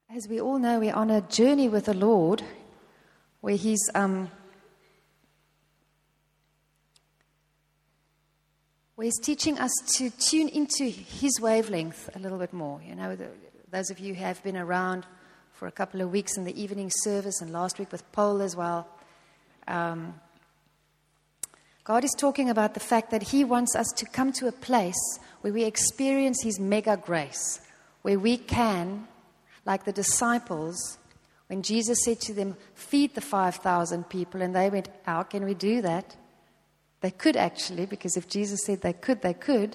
As we all know, we're on a journey with the Lord where He's teaching us to tune into His wavelength a little bit more. You know, those of you who have been around for a couple of weeks in the evening service and last week with Paul as well, God is talking about the fact that He wants us to come to a place where we experience His mega grace, where we can, like the disciples, when Jesus said to them, feed the 5,000 people, and they went, how can we do that? They could actually, because if Jesus said they could, they could.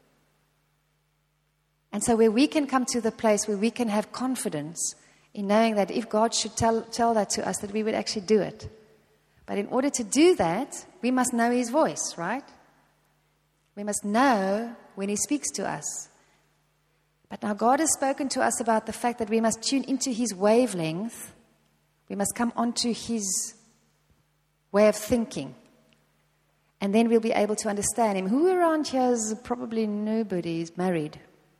And so where we can come to the place where we can have confidence in knowing that if God should tell that to us, that we would actually do it. But in order to do that, we must know His voice, right? We must know when He speaks to us. But now God has spoken to us about the fact that we must tune into His wavelength. We must come onto His way of thinking. And then we'll be able to understand Him. Who around here is probably nobody is married?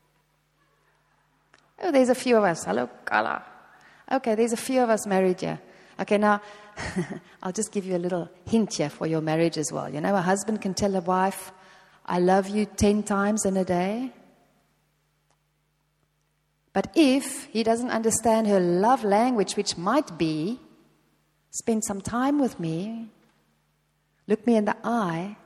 Oh, there's a few of us. Hello, Kala. Okay, there's a few of us married here. Okay, now, I'll just give you a little hint here for your marriage as well. You know, a husband can tell a wife, I love you 10 times in a day. But if he doesn't understand her love language, which might be, spend some time with me, look me in the eye,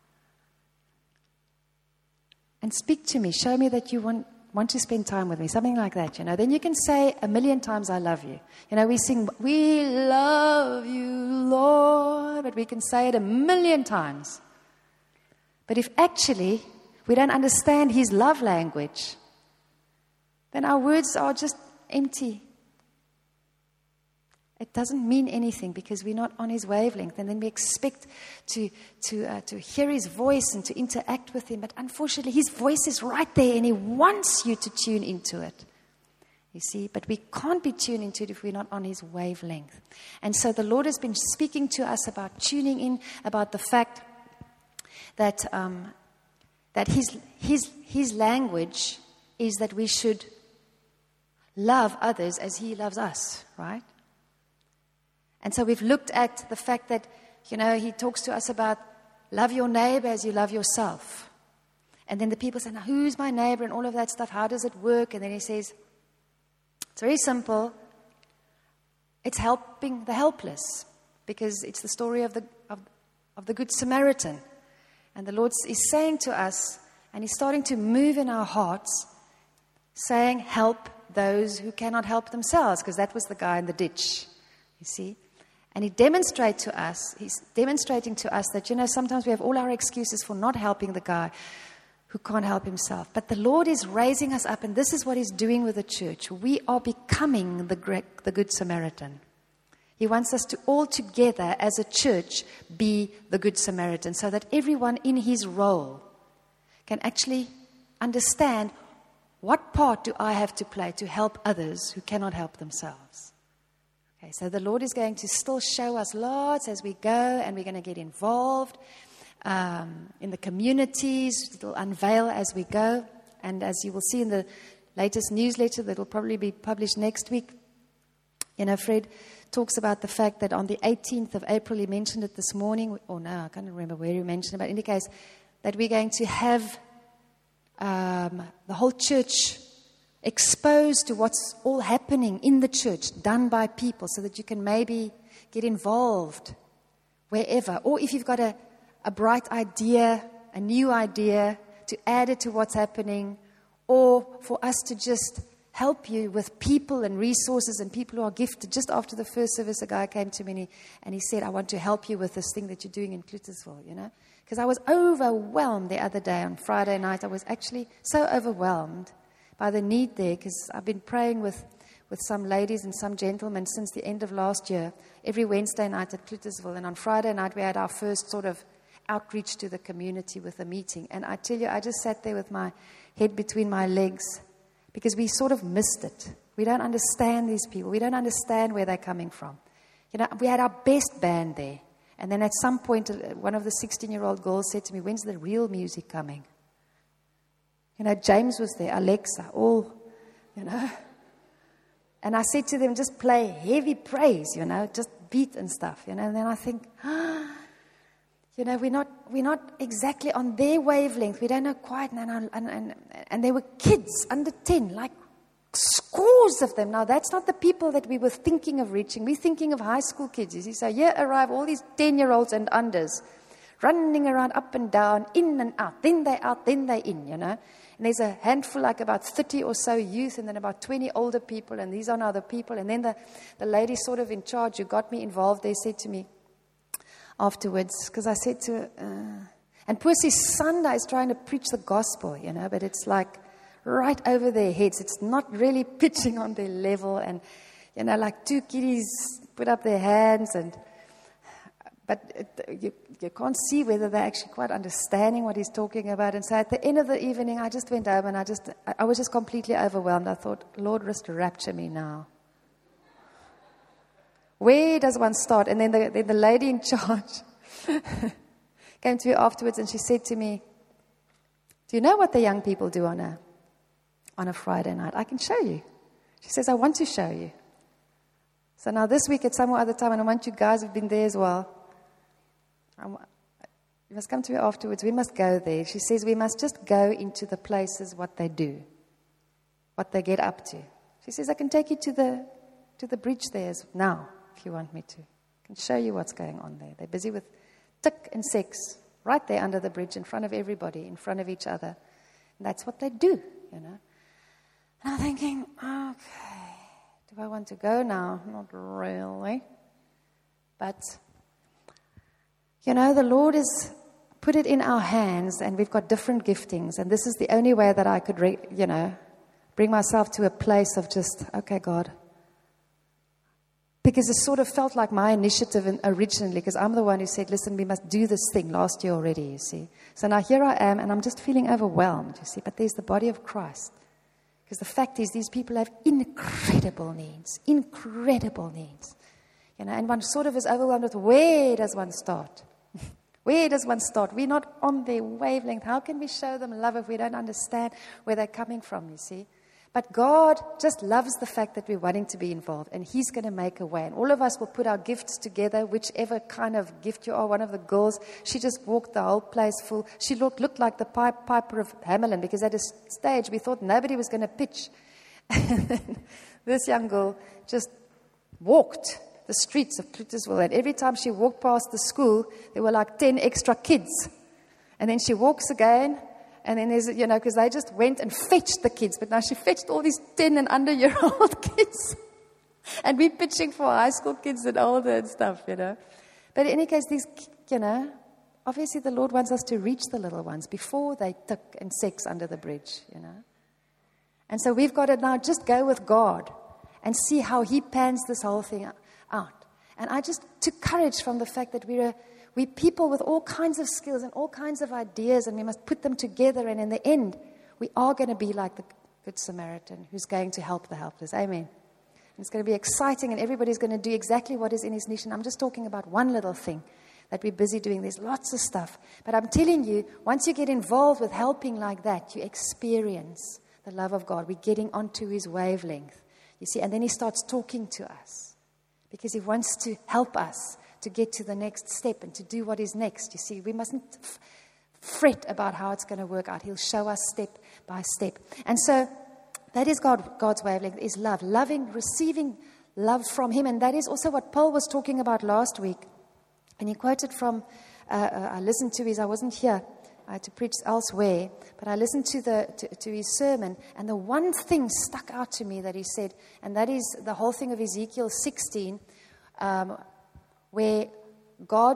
and speak to me, show me that you want to spend time with me, something like that, you know. Then you can say 1,000,000 times, I love you. You know, we sing, we love you, Lord, but we can say it 1,000,000 times. But if actually we don't understand His love language, then our words are just empty. It doesn't mean anything because we're not on His wavelength, and then we expect to hear His voice and to interact with Him. But unfortunately, His voice is right there, and He wants you to tune into it. You see, but we can't be tuned into it if we're not on His wavelength. And so the Lord has been speaking to us about tuning in, about the fact that His language is that we should love others as He loves us, right? And so we've looked at the fact that, you know, He talks to us about love your neighbor as you love yourself. And then the people say, now who's my neighbor and all of that stuff, how does it work? And then He says, it's very simple. It's helping the helpless, because it's the story of the Good Samaritan. And the Lord is saying to us, and He's starting to move in our hearts, saying, help those who cannot help themselves, because that was the guy in the ditch, you see. And He's demonstrating to us that, you know, sometimes we have all our excuses for not helping the guy who can't help himself. But the Lord is raising us up, and this is what He's doing with the church. We are becoming the Good Samaritan. He wants us to all together as a church be the Good Samaritan, so that everyone in his role can actually understand, what part do I have to play to help others who cannot help themselves? Okay, so the Lord is going to still show us lots as we go, and we're going to get involved in the communities. It'll unveil as we go. And as you will see in the latest newsletter that will probably be published next week, you know, Fred talks about the fact that on the 18th of April, he mentioned it this morning, or no, I can't remember where he mentioned it, but in any case, that we're going to have the whole church exposed to what's all happening in the church, done by people, so that you can maybe get involved wherever. Or if you've got a bright idea, a new idea, to add it to what's happening, or for us to just help you with people and resources and people who are gifted. Just after the first service, a guy came to me and he said, I want to help you with this thing that you're doing in Cluttersville, you know. Because I was overwhelmed the other day on Friday night. I was actually so overwhelmed by the need there, because I've been praying with some ladies and some gentlemen since the end of last year, every Wednesday night at Cluttersville. And on Friday night, we had our first sort of outreach to the community with a meeting. And I tell you, I just sat there with my head between my legs, because we sort of missed it. We don't understand these people. We don't understand where they're coming from. You know, we had our best band there. And then at some point, one of the 16-year-old girls said to me, when's the real music coming? You know, James was there, Alexa, all, you know. And I said to them, just play heavy praise, just beat and stuff, And then I think, we're not exactly on their wavelength. We don't know quite. And there were kids under 10, like scores of them. Now, that's not the people that we were thinking of reaching. We're thinking of high school kids, you see. So here arrive all these 10-year-olds and unders, running around up and down, in and out. Then they're out, then they're in, And there's a handful, like about 30 or so youth, and then about 20 older people, and these are now the people. And then the lady sort of in charge who got me involved, they said to me afterwards, because I said to her, and Pussy's Sunday is trying to preach the gospel, but it's like right over their heads. It's not really pitching on their level, and, like two kiddies put up their hands, but you can't see whether they're actually quite understanding what he's talking about. And so at the end of the evening, I just went home and I was just completely overwhelmed. I thought, Lord, just rapture me now. Where does one start? And then the lady in charge came to me afterwards and she said to me, do you know what the young people do on a Friday night? I can show you. She says, I want to show you. So now this week at some other time, and I want you guys who've been there as well, you must come to me afterwards. We must go there. She says we must just go into the places, what they do, what they get up to. She says, I can take you to the bridge there now, if you want me to. I can show you what's going on there. They're busy with tick and sex right there under the bridge in front of everybody, in front of each other. And that's what they do, And I'm thinking, okay, do I want to go now? Not really. But the Lord has put it in our hands, and we've got different giftings. And this is the only way that I could, bring myself to a place of just, okay, God. Because it sort of felt like my initiative originally, because I'm the one who said, listen, we must do this thing last year already, you see. So now here I am, and I'm just feeling overwhelmed, you see. But there's the body of Christ. Because the fact is, these people have incredible needs. And one sort of is overwhelmed with, where does one start? Where does one start? We're not on their wavelength. How can we show them love if we don't understand where they're coming from, you see? But God just loves the fact that we're wanting to be involved, and He's going to make a way. And all of us will put our gifts together, whichever kind of gift you are. One of the girls, she just walked the whole place full. She looked like the Piper of Hamelin, because at a stage we thought nobody was going to pitch. And then this young girl just walked the streets of Cluttersville, and every time she walked past the school, there were like 10 extra kids. And then she walks again, and then there's, because they just went and fetched the kids, but now she fetched all these 10 and under-year-old kids. And we're pitching for high school kids and older and stuff, But in any case, these, obviously the Lord wants us to reach the little ones before they tick and sex under the bridge, And so we've got to now just go with God and see how He pans this whole thing out. And I just took courage from the fact that we're people with all kinds of skills and all kinds of ideas, and we must put them together, and in the end, we are going to be like the Good Samaritan who's going to help the helpless. Amen. And it's going to be exciting, and everybody's going to do exactly what is in his niche. And I'm just talking about one little thing that we're busy doing. There's lots of stuff. But I'm telling you, once you get involved with helping like that, you experience the love of God. We're getting onto His wavelength, you see, and then He starts talking to us. Because He wants to help us to get to the next step and to do what is next. You see, we mustn't fret about how it's going to work out. He'll show us step by step. And so that is God's wavelength, is love. Loving, receiving love from Him. And that is also what Paul was talking about last week. And he quoted from, I listened to I wasn't here to preach elsewhere, but I listened to his sermon, and the one thing stuck out to me that he said, and that is the whole thing of Ezekiel 16, where God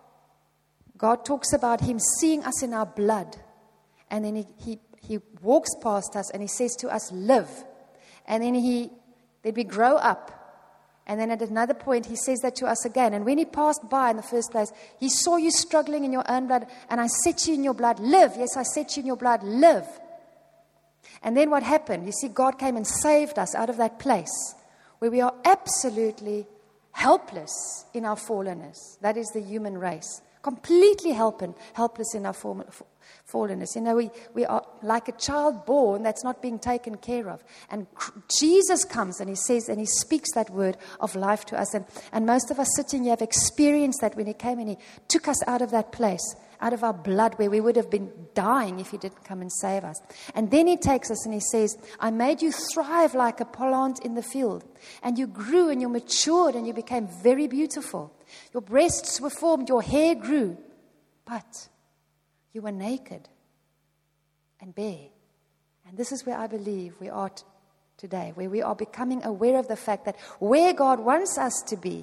talks about Him seeing us in our blood, and then he walks past us and He says to us, live, and then we grow up. And then at another point, He says that to us again. And when He passed by in the first place, He saw you struggling in your own blood. And I said to you in your blood, live. Yes, I said to you in your blood, live. And then what happened? You see, God came and saved us out of that place where we are absolutely helpless in our fallenness. That is the human race. Completely helpless in our fallenness. We are like a child born that's not being taken care of. And Jesus comes and he says, and he speaks that word of life to us. And most of us sitting here have experienced that when he came and he took us out of that place, out of our blood where we would have been dying if he didn't come and save us. And then he takes us and he says, I made you thrive like a plant in the field. And you grew and you matured and you became very beautiful. Your breasts were formed, your hair grew. But you were naked and bare. And this is where I believe we are today, where we are becoming aware of the fact that where God wants us to be,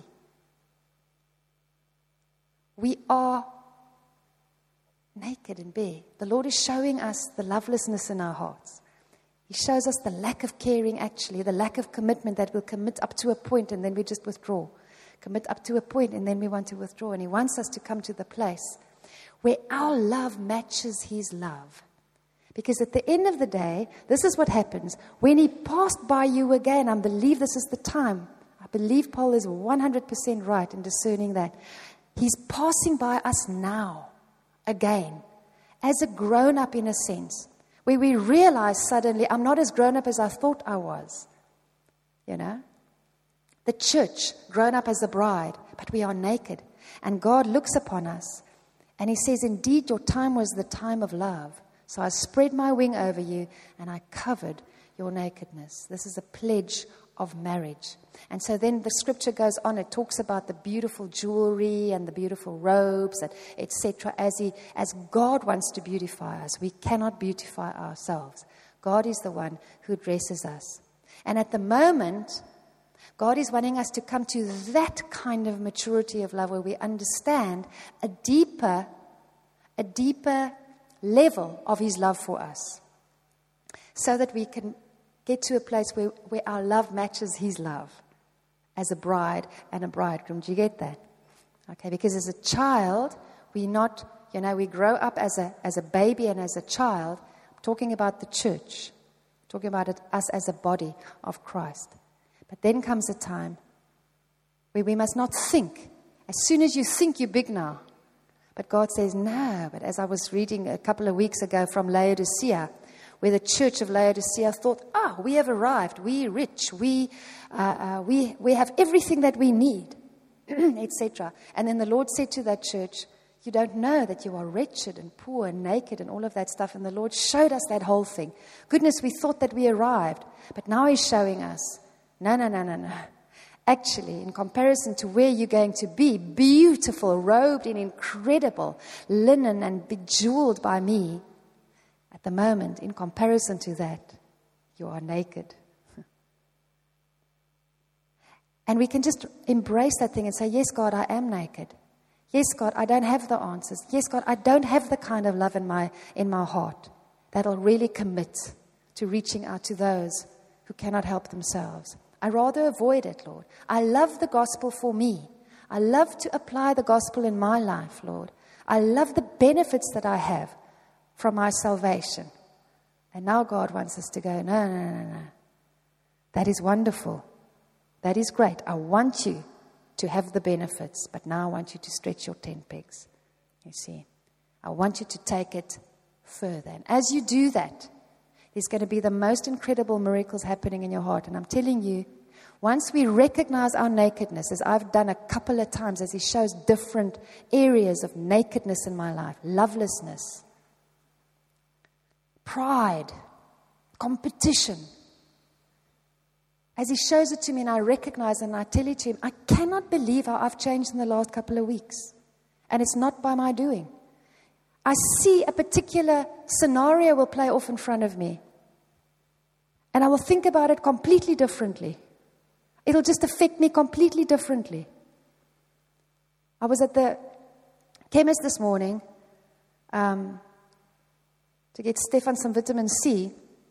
we are naked and bare. The Lord is showing us the lovelessness in our hearts. He shows us the lack of caring, actually, the lack of commitment, that we'll commit up to a point and then we just withdraw. Commit up to a point and then we want to withdraw. And he wants us to come to the place where our love matches his love. Because at the end of the day, this is what happens. When he passed by you again, I believe this is the time. I believe Paul is 100% right in discerning that. He's passing by us now, again, as a grown-up in a sense, where we realize suddenly, I'm not as grown-up as I thought I was. The church, grown up as a bride, but we are naked. And God looks upon us and he says, indeed, your time was the time of love. So I spread my wing over you and I covered your nakedness. This is a pledge of marriage. And so then the scripture goes on. It talks about the beautiful jewelry and the beautiful robes, etc. As God wants to beautify us. We cannot beautify ourselves. God is the one who dresses us. And at the moment, God is wanting us to come to that kind of maturity of love where we understand a deeper level of his love for us, so that we can get to a place where our love matches his love as a bride and a bridegroom. Do you get that? Okay, because as a child, we grow up as a baby and as a child. I'm talking about the church, talking about us as a body of Christ. But then comes a time where we must not think. As soon as you think, you're big now. But God says, no. But as I was reading a couple of weeks ago from Laodicea, where the church of Laodicea thought, we have arrived. We're rich. We have everything that we need, etc. And then the Lord said to that church, you don't know that you are wretched and poor and naked and all of that stuff. And the Lord showed us that whole thing. Goodness, we thought that we arrived. But now he's showing us, no. Actually, in comparison to where you're going to be, beautiful, robed in incredible linen and bejeweled by me, at the moment, in comparison to that, you are naked. And we can just embrace that thing and say, yes, God, I am naked. Yes, God, I don't have the answers. Yes, God, I don't have the kind of love in my heart that'll really commit to reaching out to those who cannot help themselves. I rather avoid it, Lord. I love the gospel for me. I love to apply the gospel in my life, Lord. I love the benefits that I have from my salvation. And now God wants us to go, no. That is wonderful. That is great. I want you to have the benefits, but now I want you to stretch your tent pegs. You see, I want you to take it further. And as you do that, there's going to be the most incredible miracles happening in your heart. And I'm telling you, once we recognize our nakedness, as I've done a couple of times, as he shows different areas of nakedness in my life, lovelessness, pride, competition, as he shows it to me and I recognize and I tell it to him, I cannot believe how I've changed in the last couple of weeks. And it's not by my doing. I see a particular scenario will play off in front of me. And I will think about it completely differently. It'll just affect me completely differently. I was at the chemist this morning to get Stefan some vitamin C.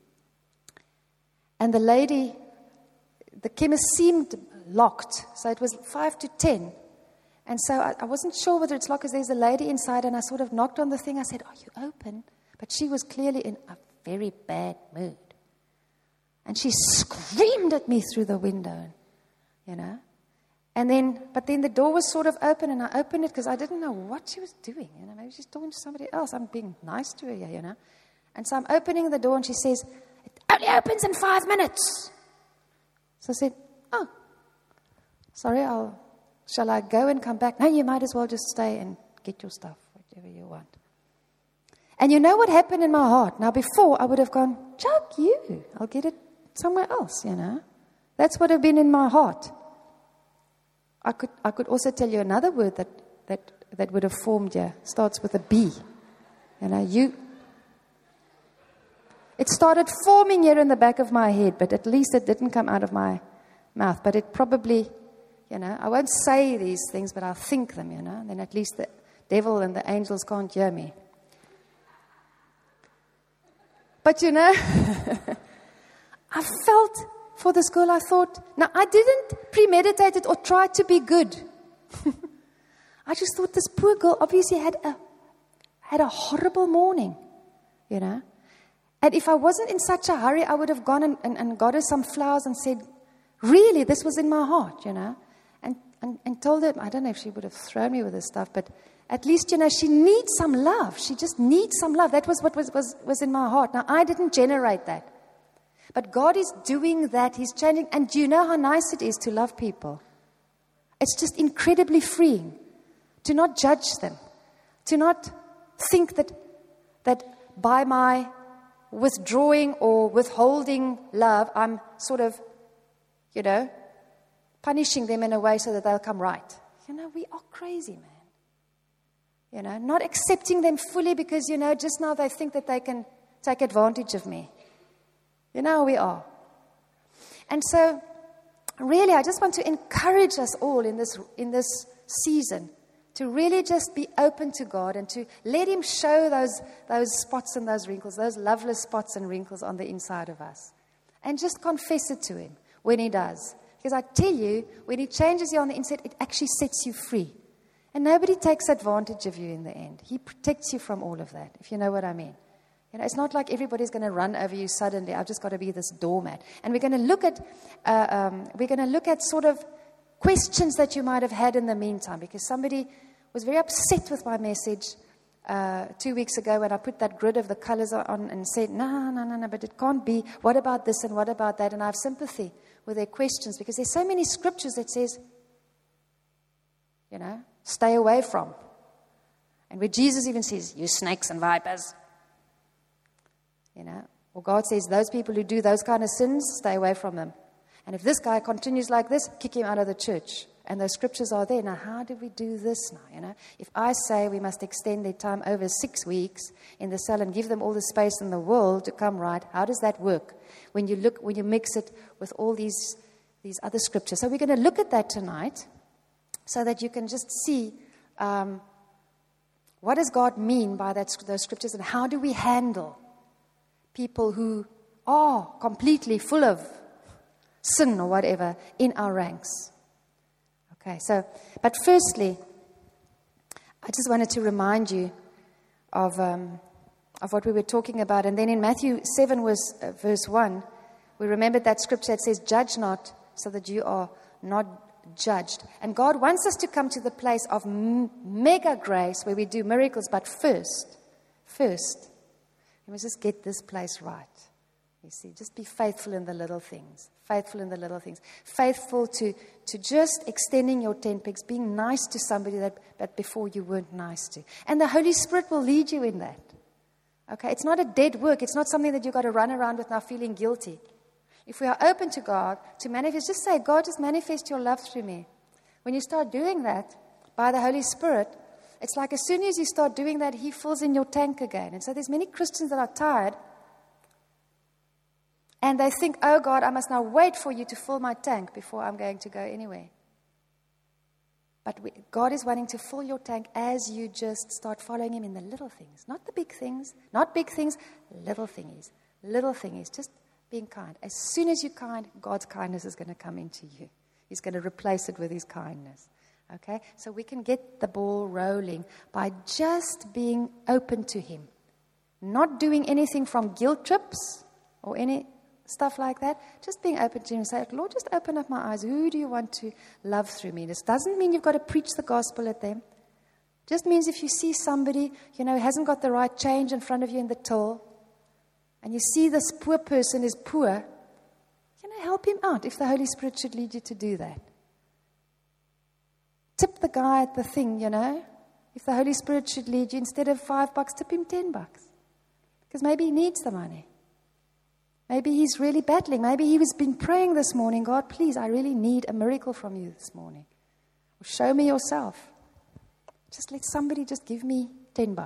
And the chemist seemed locked. So it was 5 to 10. And so I wasn't sure whether it's locked because there's a lady inside. And I sort of knocked on the thing. I said, are you open? But she was clearly in a very bad mood. And she screamed at me through the window, But then the door was sort of open, and I opened it because I didn't know what she was doing. Maybe she's talking to somebody else. I'm being nice to her, And so I'm opening the door, and she says, "It only opens in 5 minutes." So I said, "Oh, sorry, shall I go and come back?" "No, you might as well just stay and get your stuff, whatever you want." And you know what happened in my heart? Now, before, I would have gone, "Joke you, I'll get it somewhere else, That's what had been in my heart. I could also tell you another word that would have formed here. Starts with a B. It started forming here in the back of my head, but at least it didn't come out of my mouth. But it probably, I won't say these things, but I'll think them, Then at least the devil and the angels can't hear me. But I felt for this girl, I thought, now I didn't premeditate it or try to be good. I just thought this poor girl obviously had a horrible morning, And if I wasn't in such a hurry, I would have gone and got her some flowers and said, really, this was in my heart, and told her, I don't know if she would have thrown me with this stuff, but at least, she needs some love. She just needs some love. That was what was in my heart. Now, I didn't generate that. But God is doing that. He's changing. And do you know how nice it is to love people? It's just incredibly freeing to not judge them, to not think that by my withdrawing or withholding love, I'm sort of, punishing them in a way so that they'll come right. We are crazy, man. Not accepting them fully because, just now they think that they can take advantage of me. We are. And so, really, I just want to encourage us all in this season to really just be open to God and to let Him show those spots and those wrinkles, those loveless spots and wrinkles on the inside of us. And just confess it to Him when He does. Because I tell you, when He changes you on the inside, it actually sets you free. And nobody takes advantage of you in the end. He protects you from all of that, if you know what I mean. It's not like everybody's going to run over you suddenly. I've just got to be this doormat. And we're going to look at sort of questions that you might have had in the meantime, because somebody was very upset with my message 2 weeks ago when I put that grid of the colors on and said, no, but it can't be. What about this and what about that? And I have sympathy with their questions because there's so many scriptures that says, stay away from. And where Jesus even says, you snakes and vipers. Or God says, those people who do those kind of sins, stay away from them. And if this guy continues like this, kick him out of the church. And those scriptures are there. Now, how do we do this now? If I say we must extend their time over 6 weeks in the cell and give them all the space in the world to come right, how does that work? When you mix it with all these other scriptures. So we're going to look at that tonight so that you can just see what does God mean by those scriptures and how do we handle people who are completely full of sin or whatever in our ranks. Okay, but firstly, I just wanted to remind you of what we were talking about. And then in Matthew 7 verse 1, we remembered that scripture that says, judge not so that you are not judged. And God wants us to come to the place of mega grace where we do miracles, but first, we must just get this place right. You see, just be faithful in the little things. Faithful in the little things. Faithful to just extending your tent pegs, being nice to somebody that before you weren't nice to. And the Holy Spirit will lead you in that. Okay, it's not a dead work. It's not something that you've got to run around with now feeling guilty. If we are open to God to manifest, just say, God, just manifest your love through me. When you start doing that by the Holy Spirit, it's like as soon as you start doing that, He fills in your tank again. And so there's many Christians that are tired and they think, oh God, I must now wait for you to fill my tank before I'm going to go anywhere. But God is wanting to fill your tank as you just start following Him in the little things. Not the big things. Not big things. Little thingies. Little thingies. Just being kind. As soon as you're kind, God's kindness is going to come into you. He's going to replace it with His kindness. Okay? So we can get the ball rolling by just being open to Him. Not doing anything from guilt trips or stuff like that, just being open to Him and say, Lord, just open up my eyes. Who do you want to love through me? This doesn't mean you've got to preach the gospel at them. Just means if you see somebody, who hasn't got the right change in front of you in the till, and you see this poor person is poor, help him out if the Holy Spirit should lead you to do that. Tip the guy at the thing, If the Holy Spirit should lead you, instead of $5, tip him $10. Because maybe he needs the money. Maybe he's really battling. Maybe he has been praying this morning, God, please, I really need a miracle from you this morning. Or show me yourself. Just let somebody just give me $10,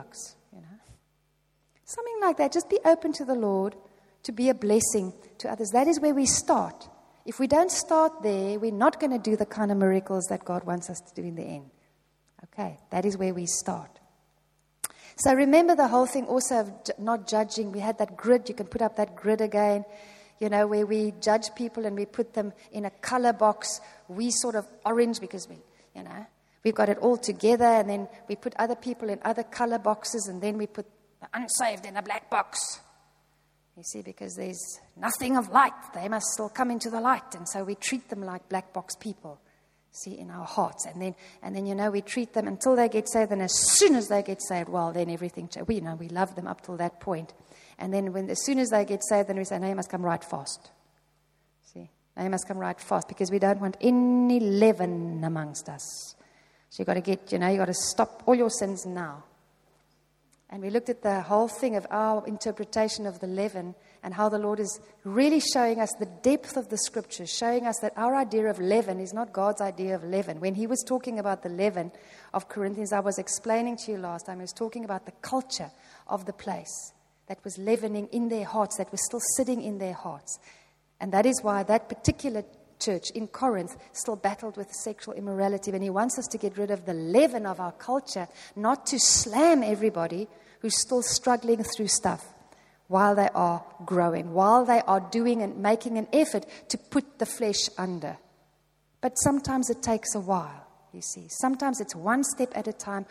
Something like that. Just be open to the Lord to be a blessing to others. That is where we start. If we don't start there, we're not going to do the kind of miracles that God wants us to do in the end. Okay, that is where we start. So remember the whole thing also of not judging. We had that grid. You can put up that grid again, where we judge people and we put them in a color box. We sort of orange because we've got it all together, and then we put other people in other color boxes, and then we put the unsaved in a black box. You see, because there's nothing of light. They must still come into the light. And so we treat them like black box people, see, in our hearts. And then we treat them until they get saved. And as soon as they get saved, well, then everything changes. We love them up till that point. And then as soon as they get saved, then we say, no, you must come right fast. See, now you must come right fast because we don't want any leaven amongst us. So you've got to get, you've got to stop all your sins now. And we looked at the whole thing of our interpretation of the leaven and how the Lord is really showing us the depth of the Scriptures, showing us that our idea of leaven is not God's idea of leaven. When He was talking about the leaven of Corinthians, I was explaining to you last time, He was talking about the culture of the place that was leavening in their hearts, that was still sitting in their hearts. And that is why that particular church in Corinth still battled with sexual immorality. And He wants us to get rid of the leaven of our culture, not to slam everybody who's still struggling through stuff while they are growing, while they are doing and making an effort to put the flesh under. But sometimes it takes a while, you see. Sometimes it's one step at a time,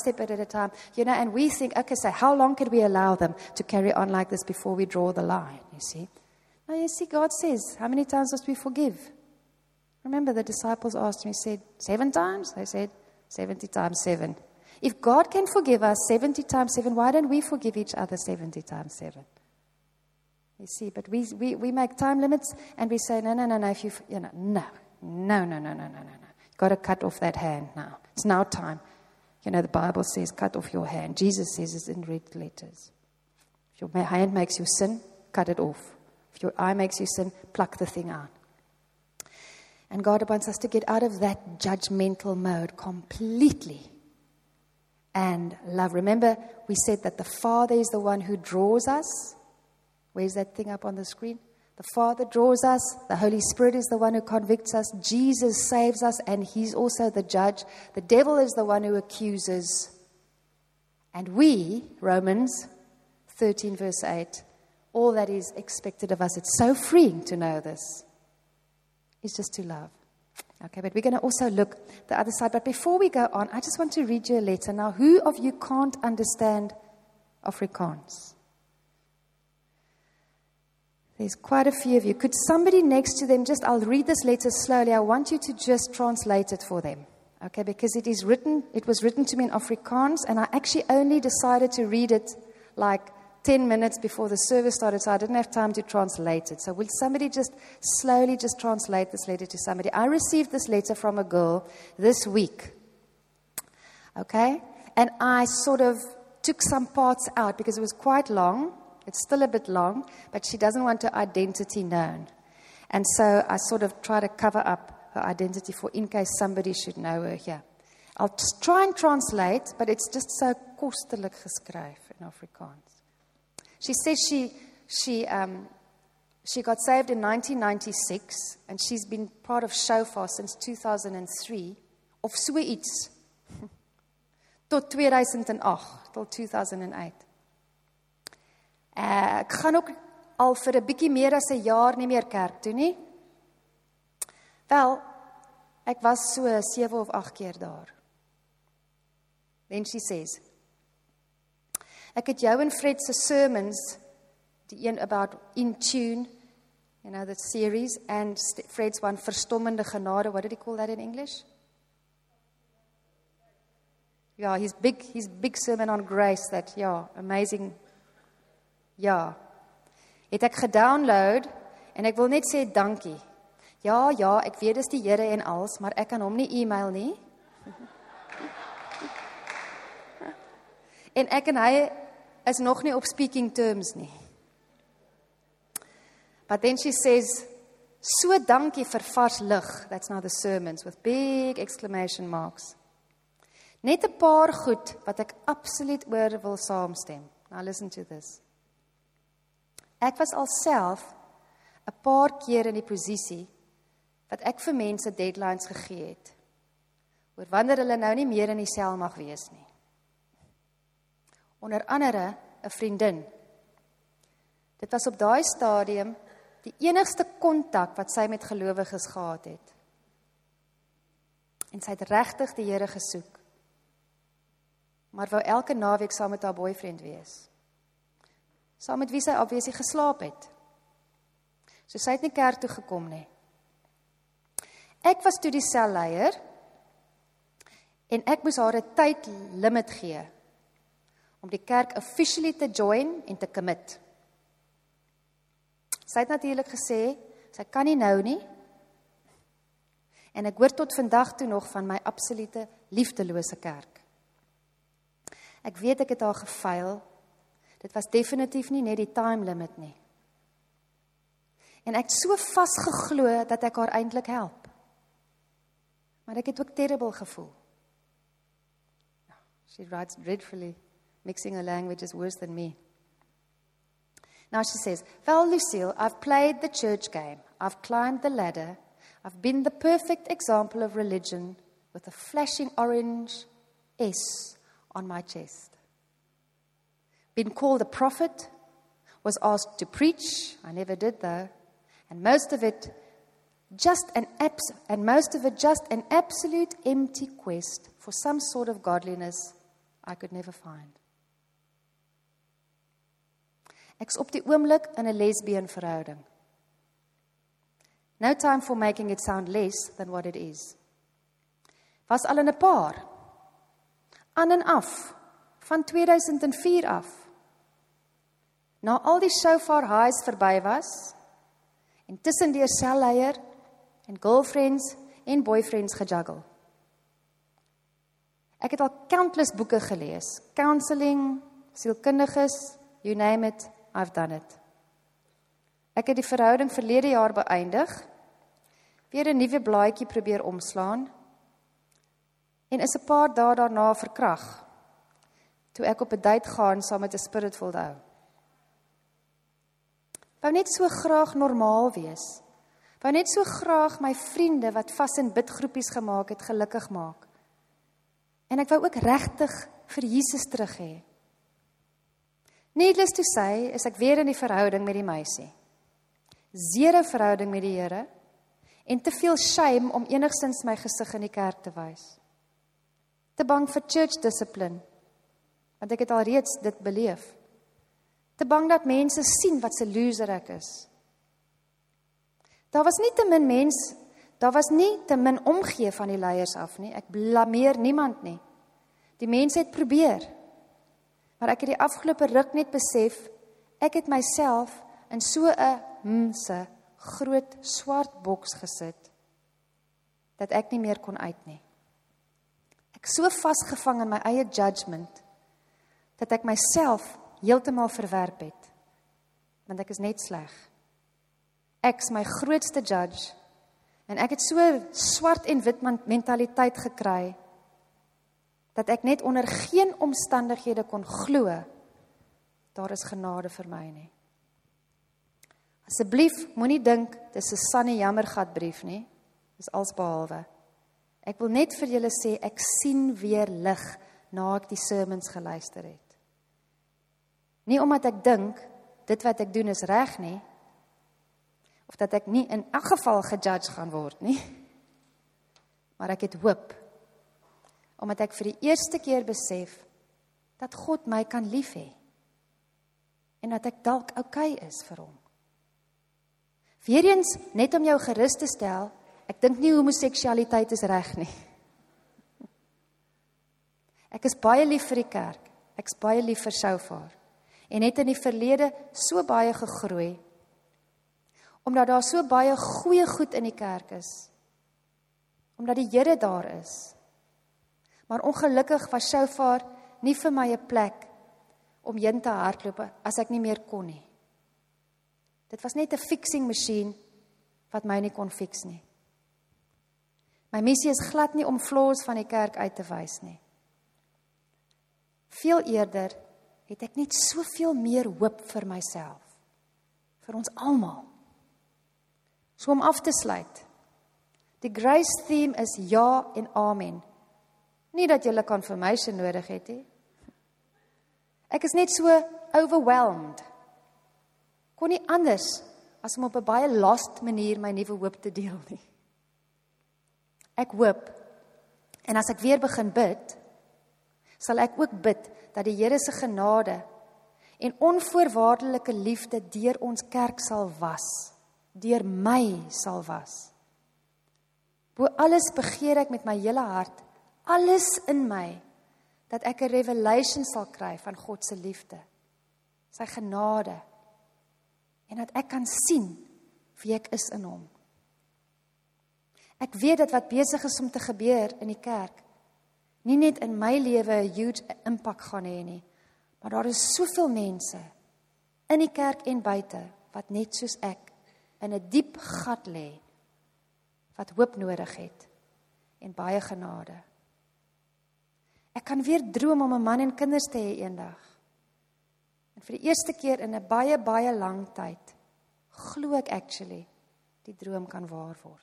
and we think, okay, so how long can we allow them to carry on like this before we draw the line, you see? Now, you see, God says, how many times must we forgive? Remember, the disciples asked me, said, 7 times? They said, 70 times 7. If God can forgive us 70 times 7, why don't we forgive each other 70 times 7? You see, but we make time limits and we say, no. If no. You've got to cut off that hand now. It's now time. The Bible says, cut off your hand. Jesus says it's in red letters. If your hand makes you sin, cut it off. If your eye makes you sin, pluck the thing out. And God wants us to get out of that judgmental mode completely and love. Remember, we said that the Father is the one who draws us. Where's that thing up on the screen? The Father draws us. The Holy Spirit is the one who convicts us. Jesus saves us, and He's also the judge. The devil is the one who accuses. And we, Romans 13 verse 8, all that is expected of us, it's so freeing to know this, is just to love. Okay, but we're going to also look the other side. But before we go on, I just want to read you a letter. Now, who of you can't understand Afrikaans? There's quite a few of you. Could somebody next to them I'll read this letter slowly. I want you to just translate it for them. Okay, because it was written to me in Afrikaans, and I actually only decided to read it like 10 minutes before the service started, so I didn't have time to translate it. So will somebody just slowly translate this letter to somebody? I received this letter from a girl this week. Okay? And I sort of took some parts out because it was quite long. It's still a bit long, but she doesn't want her identity known. And so I sort of try to cover up her identity for in case somebody should know her here. I'll try and translate, but it's just so kostelik geskryf in Afrikaans. She says she got saved in 1996, and she's been part of Shofar since 2003, of so iets, tot 2008, tot 2008. Ek gaan ook al vir 'n bietjie meer as 'n jaar nie meer kerk toe nie. Wel, ek was so 7 of 8 keer daar. Then she says, ek het jou en Fred se sermons, die een about in tune, you know, the series, and Fred's one, Verstommende Genade. What did he call that in English? Yeah, his big sermon on grace, that, yeah, amazing. Ja, het ek gedownload, en ek wil net sê dankie. Ja, ek weet dis die Here en als, maar ek kan hom nie e-mail nie. En ek en hy is nog nie op speaking terms nie. But then she says, so dankie vir vars lig. That's now the sermons with big exclamation marks. Net 'n paar goed wat ek absoluut oor wil saamstem. Now listen to this. Ek was alself 'n paar keer in die posisie wat ek vir mense deadlines gegee het oor wanneer hulle nou nie meer in die sel mag wees nie. Onder andere 'n vriendin. Dit was op daai stadium die enigste kontak wat sy met gelowiges gehad het. En sy het regtig die Here gesoek. Maar wou elke naweek saam met haar boyfriend wees. Saam met wie sy obviously geslaap het. So sy het nie kerk toe gekom nie. Ek was toe die selleier en ek moes haar 'n tydlimit gee om die kerk officially te join en te commit. Sy het natuurlik gesê, sy kan nie nou nie. En ek hoor tot vandag toe nog van my absolute liefdelose kerk. Ek weet ek het haar gefail. Dit was definitief nie net die time limit nie. En ek het so vasgeglo dat ek haar eintlik help. Maar ek het ook terrible gevoel. She writes dreadfully. Mixing her language is worse than me. Now she says, well, Lucille, I've played the church game. I've climbed the ladder. I've been the perfect example of religion with a flashing orange S on my chest. Been called a prophet, was asked to preach. I never did though. And most of it just an absolute empty quest for some sort of godliness I could never find. Ek's op die oomblik in 'n lesbien verhouding. No time for making it sound less than what it is. Was al in 'n paar. Aan en af. Van 2004 af. Na al die shofar highs verby was, en tussen deur selleier en girlfriends en boyfriends gejuggle. Ek het al countless boeke gelees. Counseling, sielkundiges, you name it, I've done it. Ek het die verhouding verlede jaar beëindig, weer 'n nuwe blaadjie probeer omslaan, en is 'n paar dae daarna verkrag, toe ek op 'n date gaan saam met 'n spiritual ou. Wou net so graag normaal wees. Wou net so graag my vriende wat vas in bidgroepies gemaak het, gelukkig maak. En ek wou ook regtig vir Jesus terug hê. Needless to say, is ek weer in die verhouding met die meisie. Zero verhouding met die Here, en te veel shame om enigstens my gesig in die kerk te wys. Te bang vir church discipline, want ek het al reeds dit beleef. Te bang dat mense sien wat 'n loser ek is. Daar was nie te min omgee van die leiers af nie. Ek blameer niemand nie. Die mense het probeer. Maar ek het die afgelope ruk net besef, ek het myself in so 'n groot swart boks gesit, dat ek nie meer kon uit nie. Ek so vasgevang in my eie judgment, dat ek myself heeltemal verwerp het, want ek is net sleg. Ek's my grootste judge, en ek het so swart en wit mentaliteit gekry, dat ek net onder geen omstandighede kon glo, daar is genade vir my nie. Asseblief, moenie dink, dis 'n Sannie Jammergat brief nie, dis alsbehalwe. Ek wil net vir julle sê, ek sien weer lig, na ek die sermons geluister het. Nie omdat ek dink, dit wat ek doen is reg nie, of dat ek nie in elk geval gejudge gaan word nie, maar ek het hoop, omdat ek vir die eerste keer besef, dat God my kan lief hê, en dat ek dalk okay is vir hom. Weereens, net om jou gerus te stel, ek dink nie homoseksualiteit is reg nie. Ek is baie lief vir die kerk, ek is baie lief vir Shofar, en het in die verlede so baie gegroei, omdat daar so baie goeie goed in die kerk is, omdat die Here daar is. Maar ongelukkig was Shofar nie vir my 'n plek om heen te hardloop as ek nie meer kon nie. Dit was net 'n fixing masjien wat my nie kon fix nie. My missie is glad nie om flaws van die kerk uit te wys nie. Veel eerder het ek net soveel meer hoop vir myself, vir ons almal. So om af te sluit, die grace theme is ja en amen. Nie dat jy confirmation nodig het nie. Ek is net so overwhelmed. Kon nie anders as om op 'n baie lost manier my nuwe hoop te deel nie. Ek hoop, en as ek weer begin bid, sal ek ook bid dat die Here se genade en onvoorwaardelike liefde deur ons kerk sal was, deur my sal was. Bo alles begeer ek met my hele hart, alles in my, dat ek 'n revelation sal kry van God se liefde, sy genade, en dat ek kan sien wie ek is in hom. Ek weet dat wat besig is om te gebeur in die kerk, nie net in my lewe 'n huge impak gaan hê nie, maar daar is soveel mense in die kerk en buite wat net soos ek in 'n diep gat lê, wat hoop nodig het en baie genade. Ek kan weer droom om 'n man en kinders te hê eendag. En vir die eerste keer in 'n baie, baie lang tyd, glo ek actually, die droom kan waar word.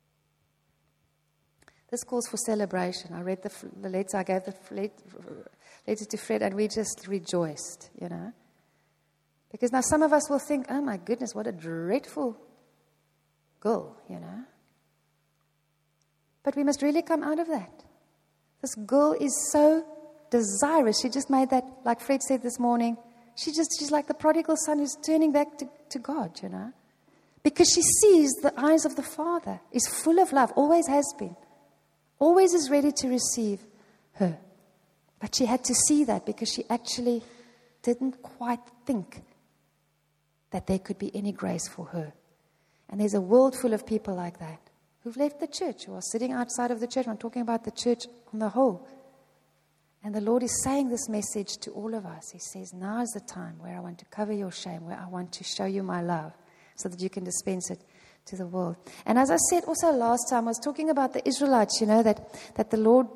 This calls for celebration. I read the letter, I gave the letter to Fred, and we just rejoiced, you know. Because now some of us will think, oh my goodness, what a dreadful girl, you know. But we must really come out of that. This girl is so desirous. She just made that, like Fred said this morning, she's like the prodigal son who's turning back to God, you know. Because she sees the eyes of the Father, is full of love, always has been. Always is ready to receive her. But she had to see that because she actually didn't quite think that there could be any grace for her. And there's a world full of people like that who've left the church, who are sitting outside of the church. I'm talking about the church on the whole. And the Lord is saying this message to all of us. He says, now is the time where I want to cover your shame, where I want to show you my love so that you can dispense it to the world. And as I said also last time, I was talking about the Israelites, you know, that the Lord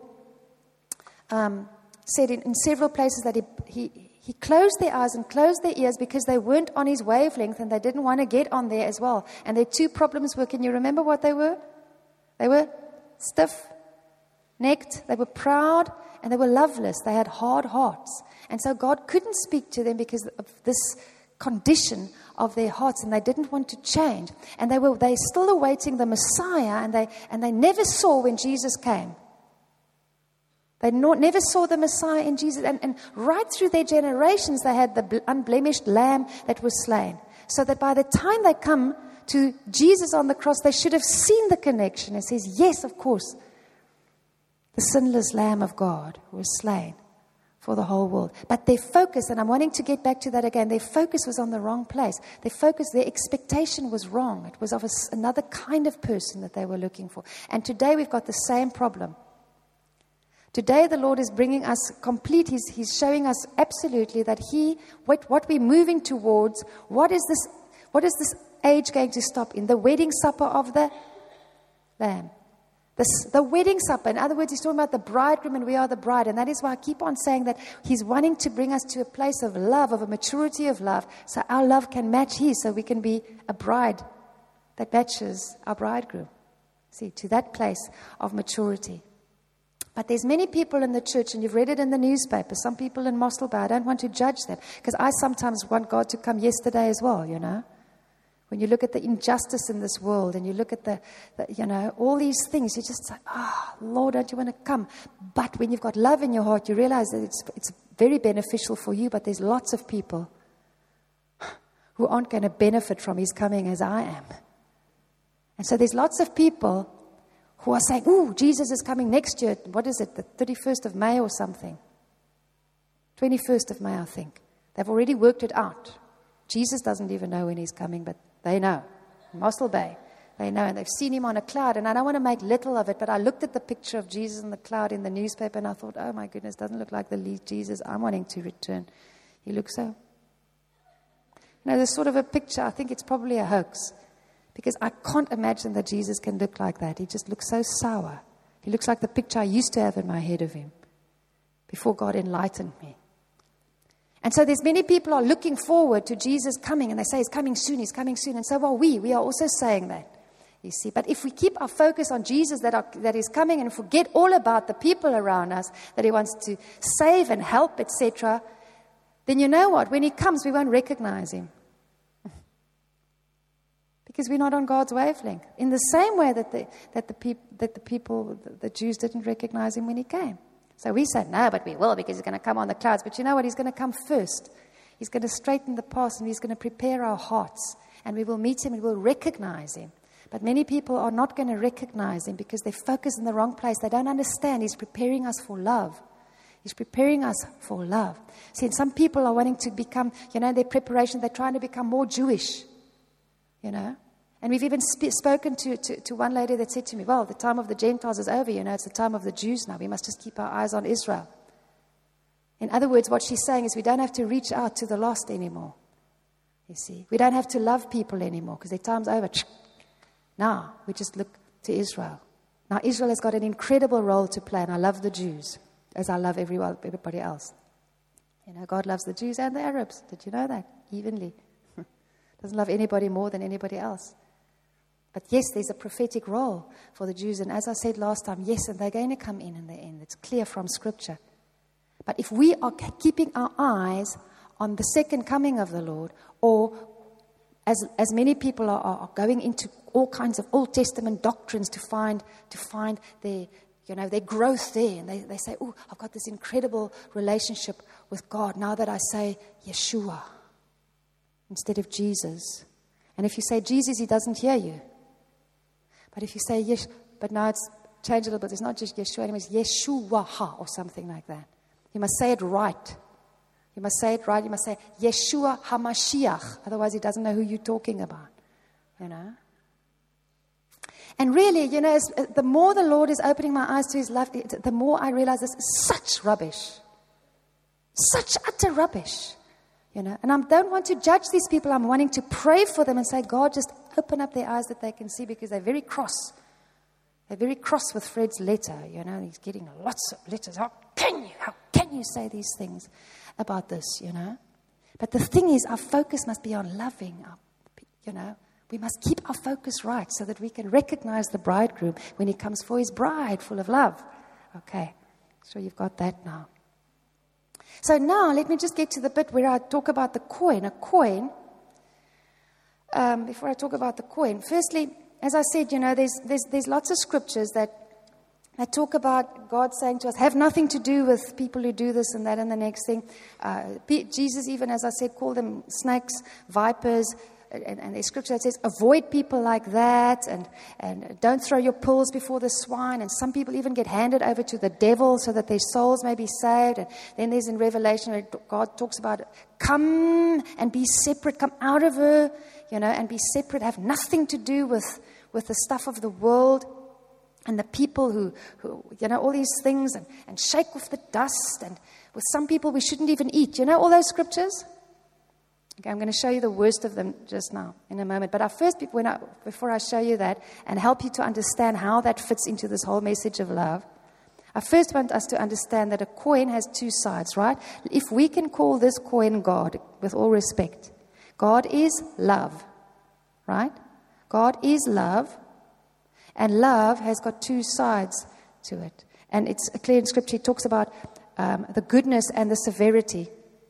said in several places that he closed their eyes and closed their ears because they weren't on his wavelength and they didn't want to get on there as well. And their two problems were, can you remember what they were? They were stiff-necked, they were proud, and they were loveless. They had hard hearts. And so God couldn't speak to them because of this condition of their hearts, and they didn't want to change. And they still awaiting the Messiah, and they never saw when Jesus came. They never saw the Messiah in Jesus. And right through their generations, they had the unblemished lamb that was slain. So that by the time they come to Jesus on the cross, they should have seen the connection. It says, yes, of course, the sinless Lamb of God was slain for the whole world. But their focus, and I'm wanting to get back to that again, their focus was on the wrong place. Their expectation was wrong. It was of another kind of person that they were looking for. And today we've got the same problem. Today the Lord is bringing us complete, He's showing us absolutely that what we're moving towards, what is this age going to stop in? The wedding supper of the Lamb. The wedding supper, in other words, he's talking about the bridegroom and we are the bride. And that is why I keep on saying that he's wanting to bring us to a place of love, of a maturity of love, so our love can match his, so we can be a bride that matches our bridegroom. See, to that place of maturity. But there's many people in the church, and you've read it in the newspaper, some people in Mosselbaai. I don't want to judge them, because I sometimes want God to come yesterday as well, you know. When you look at the injustice in this world, and you look at the all these things, you just say, Lord, don't you want to come? But when you've got love in your heart, you realize that it's very beneficial for you, but there's lots of people who aren't going to benefit from his coming as I am. And so there's lots of people who are saying, "Ooh, Jesus is coming next year." What is it, the 31st of May or something? 21st of May, I think. They've already worked it out. Jesus doesn't even know when he's coming, but they know. Mossel Bay, they know, and they've seen him on a cloud. And I don't want to make little of it, but I looked at the picture of Jesus on the cloud in the newspaper, and I thought, oh my goodness, doesn't look like the Jesus I'm wanting to return. He looks so... there's sort of a picture, I think it's probably a hoax, because I can't imagine that Jesus can look like that. He just looks so sour. He looks like the picture I used to have in my head of him before God enlightened me. And so there's many people are looking forward to Jesus coming, and they say, he's coming soon, and so are we. We are also saying that, you see. But if we keep our focus on Jesus that is coming and forget all about the people around us that he wants to save and help, etc., then you know what? When he comes, we won't recognize him. Because we're not on God's wavelength. In the same way that the Jews didn't recognize him when he came. So we said, no, but we will, because he's going to come on the clouds. But you know what? He's going to come first. He's going to straighten the path, and he's going to prepare our hearts. And we will meet him and we'll recognize him. But many people are not going to recognize him because they focus in the wrong place. They don't understand. He's preparing us for love. He's preparing us for love. See, and some people are wanting to become, their preparation, they're trying to become more Jewish, And we've even spoken to one lady that said to me, well, the time of the Gentiles is over, it's the time of the Jews now. We must just keep our eyes on Israel. In other words, what she's saying is we don't have to reach out to the lost anymore. You see, we don't have to love people anymore because their time's over. Now, we just look to Israel. Now, Israel has got an incredible role to play, and I love the Jews as I love everybody else. God loves the Jews and the Arabs. Did you know that? Evenly. Doesn't love anybody more than anybody else. But yes, there's a prophetic role for the Jews. And as I said last time, yes, and they're going to come in the end. It's clear from Scripture. But if we are keeping our eyes on the second coming of the Lord, or as many people are going into all kinds of Old Testament doctrines to find their growth there. And they say, oh, I've got this incredible relationship with God now that I say Yeshua instead of Jesus. And if you say Jesus, he doesn't hear you. But if you say Yesh, but now it's changed a little bit. It's not just Yeshua anymore. It's Yeshua or something like that. You must say it right. You must say it right. You must say Yeshua HaMashiach. Otherwise, he doesn't know who you're talking about. And really, the more the Lord is opening my eyes to his love, the more I realize this is such rubbish. Such utter rubbish. And I don't want to judge these people. I'm wanting to pray for them and say, God, just open up their eyes that they can see, because they're very cross. They're very cross with Fred's letter. He's getting lots of letters. How can you say these things about this, But the thing is, our focus must be on loving, We must keep our focus right so that we can recognize the bridegroom when he comes for his bride full of love. Okay, so you've got that now. So now let me just get to the bit where I talk about the coin. A coin, before I talk about the coin, firstly, as I said, there's lots of scriptures that talk about God saying to us, have nothing to do with people who do this and that and the next thing. Jesus even, as I said, called them snakes, vipers, and there's scripture that says, avoid people like that, and don't throw your pearls before the swine. And some people even get handed over to the devil so that their souls may be saved. And then there's in Revelation where God talks about, come and be separate, come out of her, and be separate, have nothing to do with the stuff of the world and the people who all these things, and shake off the dust. And with some people we shouldn't even eat. All those scriptures? Okay, I'm going to show you the worst of them just now in a moment. But before I show you that and help you to understand how that fits into this whole message of love, I first want us to understand that a coin has two sides, right? If we can call this coin God, with all respect, God is love, right? God is love, and love has got two sides to it. And it's clear in Scripture, it talks about the goodness and the severity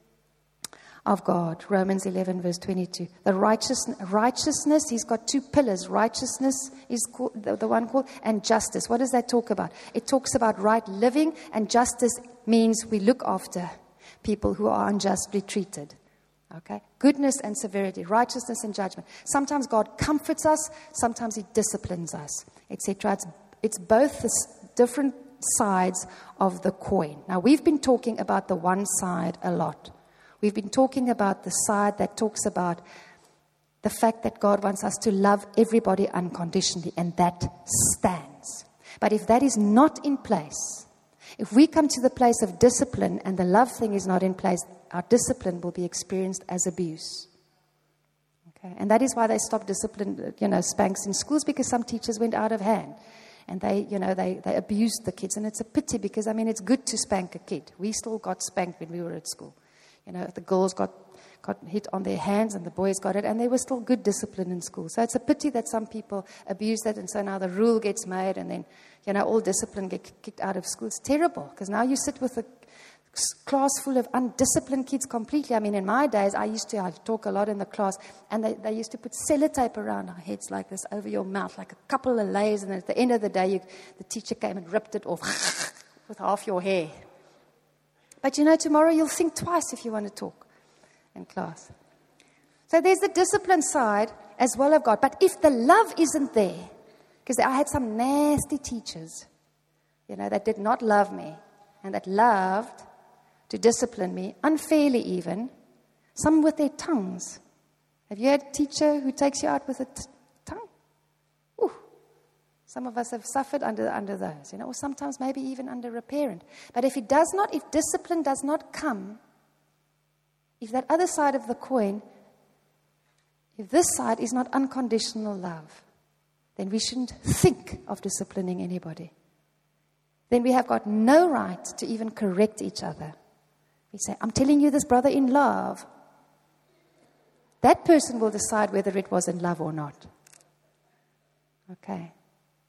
of God. Romans 11 verse 22. The righteousness, he's got two pillars. Righteousness is the one called, and justice. What does that talk about? It talks about right living, and justice means we look after people who are unjustly treated. Okay? Goodness and severity, righteousness and judgment. Sometimes God comforts us, sometimes He disciplines us, etc. It's both the different sides of the coin. Now, we've been talking about the one side a lot. We've been talking about the side that talks about the fact that God wants us to love everybody unconditionally, and that stands. But if that is not in place, if we come to the place of discipline and the love thing is not in place, our discipline will be experienced as abuse. Okay? And that is why they stopped discipline, spanks in schools, because some teachers went out of hand. And they abused the kids. And it's a pity because, it's good to spank a kid. We still got spanked when we were at school. The girls got hit on their hands and the boys got it. And there was still good discipline in school. So it's a pity that some people abuse that. And so now the rule gets made and then, all discipline get kicked out of school. It's terrible because now you sit with a class full of undisciplined kids completely. In my days, I talk a lot in the class, and they used to put sellotape around our heads like this over your mouth, like a couple of layers, and at the end of the day, the teacher came and ripped it off with half your hair. But tomorrow you'll think twice if you want to talk in class. So there's the discipline side as well of God. But if the love isn't there, because I had some nasty teachers, that did not love me and that loved to discipline me, unfairly even, some with their tongues. Have you had a teacher who takes you out with a tongue? Ooh. Some of us have suffered under those, or sometimes maybe even under a parent. But if discipline does not come, if that other side of the coin, if this side is not unconditional love, then we shouldn't think of disciplining anybody. Then we have got no right to even correct each other. We say, I'm telling you this, brother, in love. That person will decide whether it was in love or not. Okay.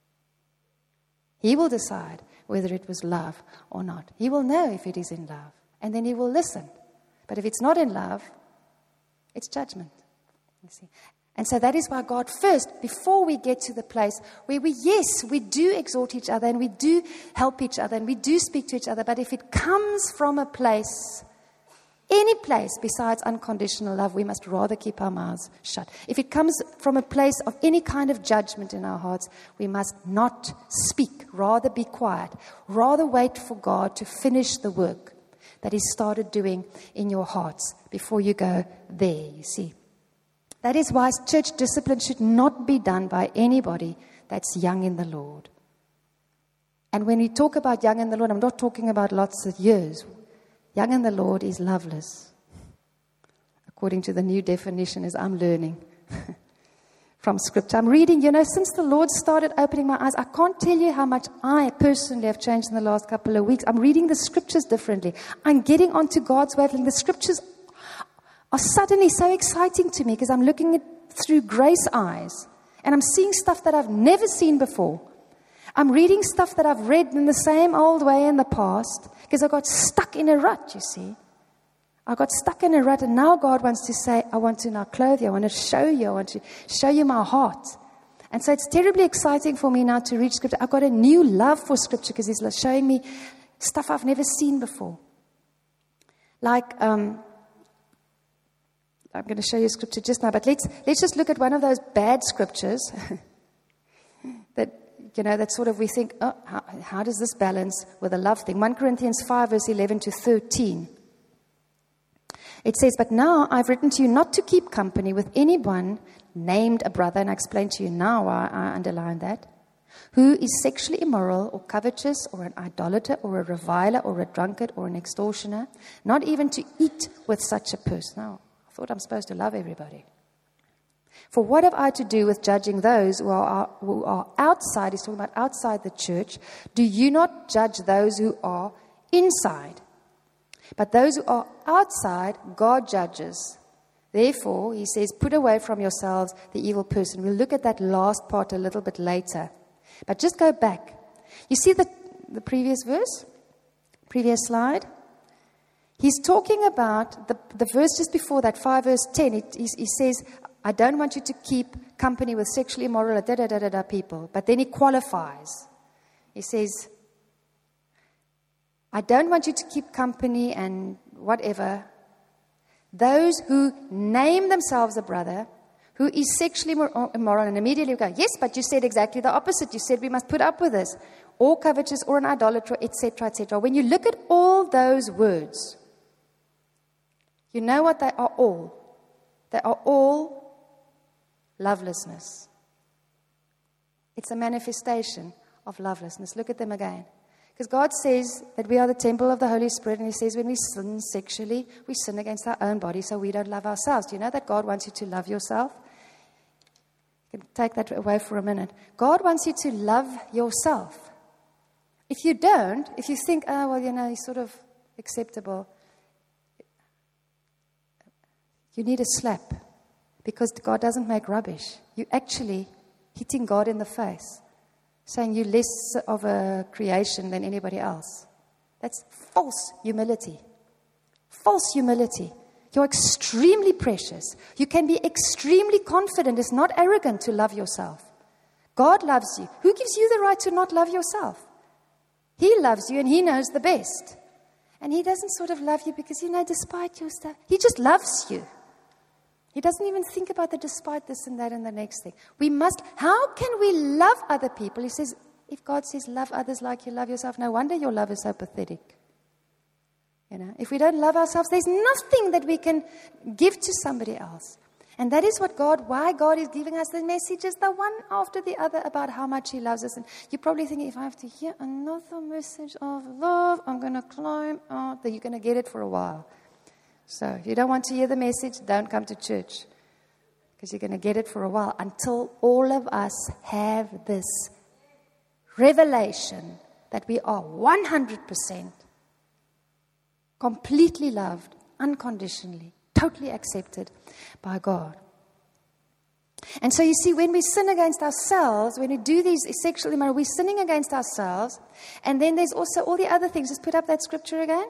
He will decide whether it was love or not. He will know if it is in love. And then he will listen. But if it's not in love, it's judgment. You see. And so that is why God first, before we get to the place where we do exhort each other and we do help each other and we do speak to each other, but if it comes from a place, any place besides unconditional love, we must rather keep our mouths shut. If it comes from a place of any kind of judgment in our hearts, we must not speak, rather be quiet, rather wait for God to finish the work that He started doing in your hearts before you go there, you see. That is why church discipline should not be done by anybody that's young in the Lord. And when we talk about young in the Lord, I'm not talking about lots of years. Young in the Lord is loveless, according to the new definition as I'm learning from Scripture. I'm reading, since the Lord started opening my eyes, I can't tell you how much I personally have changed in the last couple of weeks. I'm reading the Scriptures differently. I'm getting onto God's word, and the Scriptures are suddenly so exciting to me because I'm looking at through grace eyes and I'm seeing stuff that I've never seen before. I'm reading stuff that I've read in the same old way in the past because I got stuck in a rut, you see. I got stuck in a rut, and now God wants to say, I want to now clothe you, I want to show you, I want to show you my heart. And so it's terribly exciting for me now to read Scripture. I've got a new love for Scripture because He's showing me stuff I've never seen before. Like, I'm going to show you Scripture just now, but let's just look at one of those bad Scriptures that sort of we think, how does this balance with a love thing? 1 Corinthians 5, verse 11 to 13. It says, but now I've written to you not to keep company with anyone named a brother, and I explain to you now why I underline that, who is sexually immoral or covetous or an idolater or a reviler or a drunkard or an extortioner, not even to eat with such a person. Now, I thought I'm supposed to love everybody. For what have I to do with judging those who are outside? He's talking about outside the church. Do you not judge those who are inside? But those who are outside, God judges. Therefore, he says, put away from yourselves the evil person. We'll look at that last part a little bit later. But just go back. You see the previous verse? Previous slide? He's talking about the verse just before that, 5 verse 10. He says, I don't want you to keep company with sexually immoral people. But then he qualifies. He says, I don't want you to keep company and whatever those who name themselves a brother who is sexually immoral, and immediately we go, yes, but you said exactly the opposite. You said we must put up with this, or covetous, or an idolater, etc., etc. When you look at all those words, you know what they are all? They are all lovelessness. It's a manifestation of lovelessness. Look at them again. Because God says that we are the temple of the Holy Spirit, and He says when we sin sexually, we sin against our own body, so we don't love ourselves. Do you know that God wants you to love yourself? You can take that away for a minute. God wants you to love yourself. If you don't, if you think, oh, well, He's sort of acceptable, you need a slap, because God doesn't make rubbish. You're actually hitting God in the face, saying you're less of a creation than anybody else. That's false humility. False humility. You're extremely precious. You can be extremely confident. It's not arrogant to love yourself. God loves you. Who gives you the right to not love yourself? He loves you and He knows the best. And He doesn't sort of love you because, despite your stuff, He just loves you. He doesn't even think about the despite this and that and the next thing. How can we love other people? He says, if God says love others like you love yourself, no wonder your love is so pathetic. If we don't love ourselves, there's nothing that we can give to somebody else. And that is why God is giving us the messages, the one after the other, about how much He loves us. And you're probably thinking, if I have to hear another message of love, I'm going to climb out. You're going to get it for a while. So if you don't want to hear the message, don't come to church, because you're going to get it for a while until all of us have this revelation that we are 100% completely loved, unconditionally, totally accepted by God. And so you see, when we sin against ourselves, when we do these sexual immorality, we're sinning against ourselves. And then there's also all the other things. Just put up that scripture again.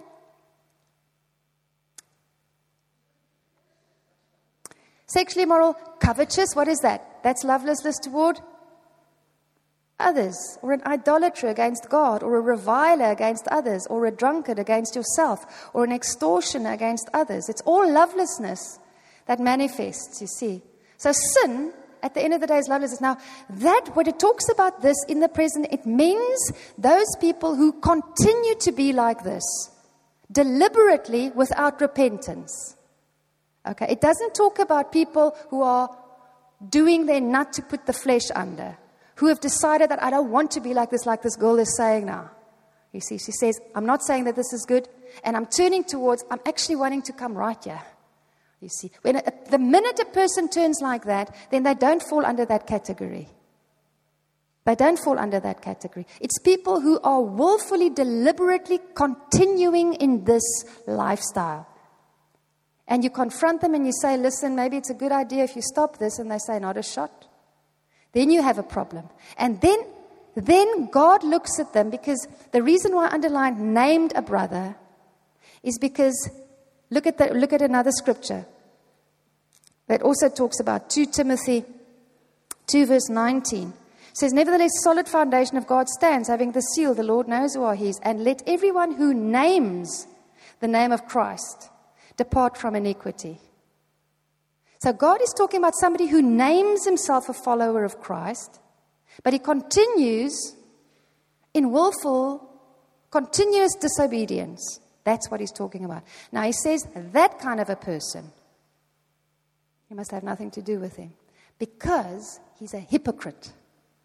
Sexually immoral, covetous, what is that? That's lovelessness toward others, or an idolater against God, or a reviler against others, or a drunkard against yourself, or an extortioner against others. It's all lovelessness that manifests, you see. So sin, at the end of the day, is lovelessness. Now, when it talks about this in the present, it means those people who continue to be like this, deliberately, without repentance. Okay, it doesn't talk about people who are doing their nut to put the flesh under, who have decided that I don't want to be like this girl is saying now. You see, she says, I'm not saying that this is good, and I'm actually wanting to come right here. You see, the minute a person turns like that, then they don't fall under that category. They don't fall under that category. It's people who are willfully, deliberately continuing in this lifestyle. And you confront them and you say, listen, maybe it's a good idea if you stop this. And they say, not a shot. Then you have a problem. And then God looks at them, because the reason why I underlined named a brother is because look at another scripture that also talks about 2 Timothy 2 verse 19. It says, nevertheless, solid foundation of God stands, having the seal, the Lord knows who are His, and let everyone who names the name of Christ depart from iniquity. So God is talking about somebody who names himself a follower of Christ, but he continues in willful, continuous disobedience. That's what he's talking about. Now he says that kind of a person, you must have nothing to do with him, because he's a hypocrite.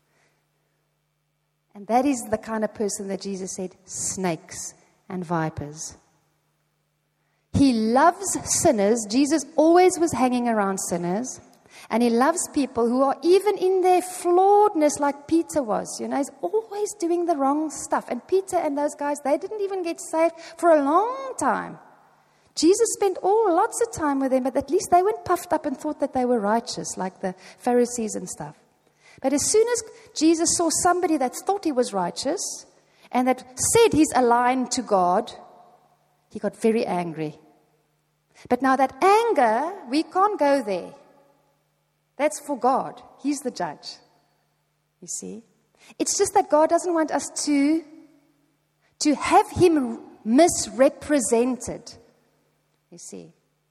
And that is the kind of person that Jesus said, snakes and vipers. He loves sinners. Jesus always was hanging around sinners. And He loves people who are even in their flawedness, like Peter was. He's always doing the wrong stuff. And Peter and those guys, they didn't even get saved for a long time. Jesus spent lots of time with them, but at least they weren't puffed up and thought that they were righteous, like the Pharisees and stuff. But as soon as Jesus saw somebody that thought he was righteous and that said he's aligned to God, He got very angry. But now that anger, we can't go there. That's for God. He's the judge. You see? It's just that God doesn't want us to have Him misrepresented. You see?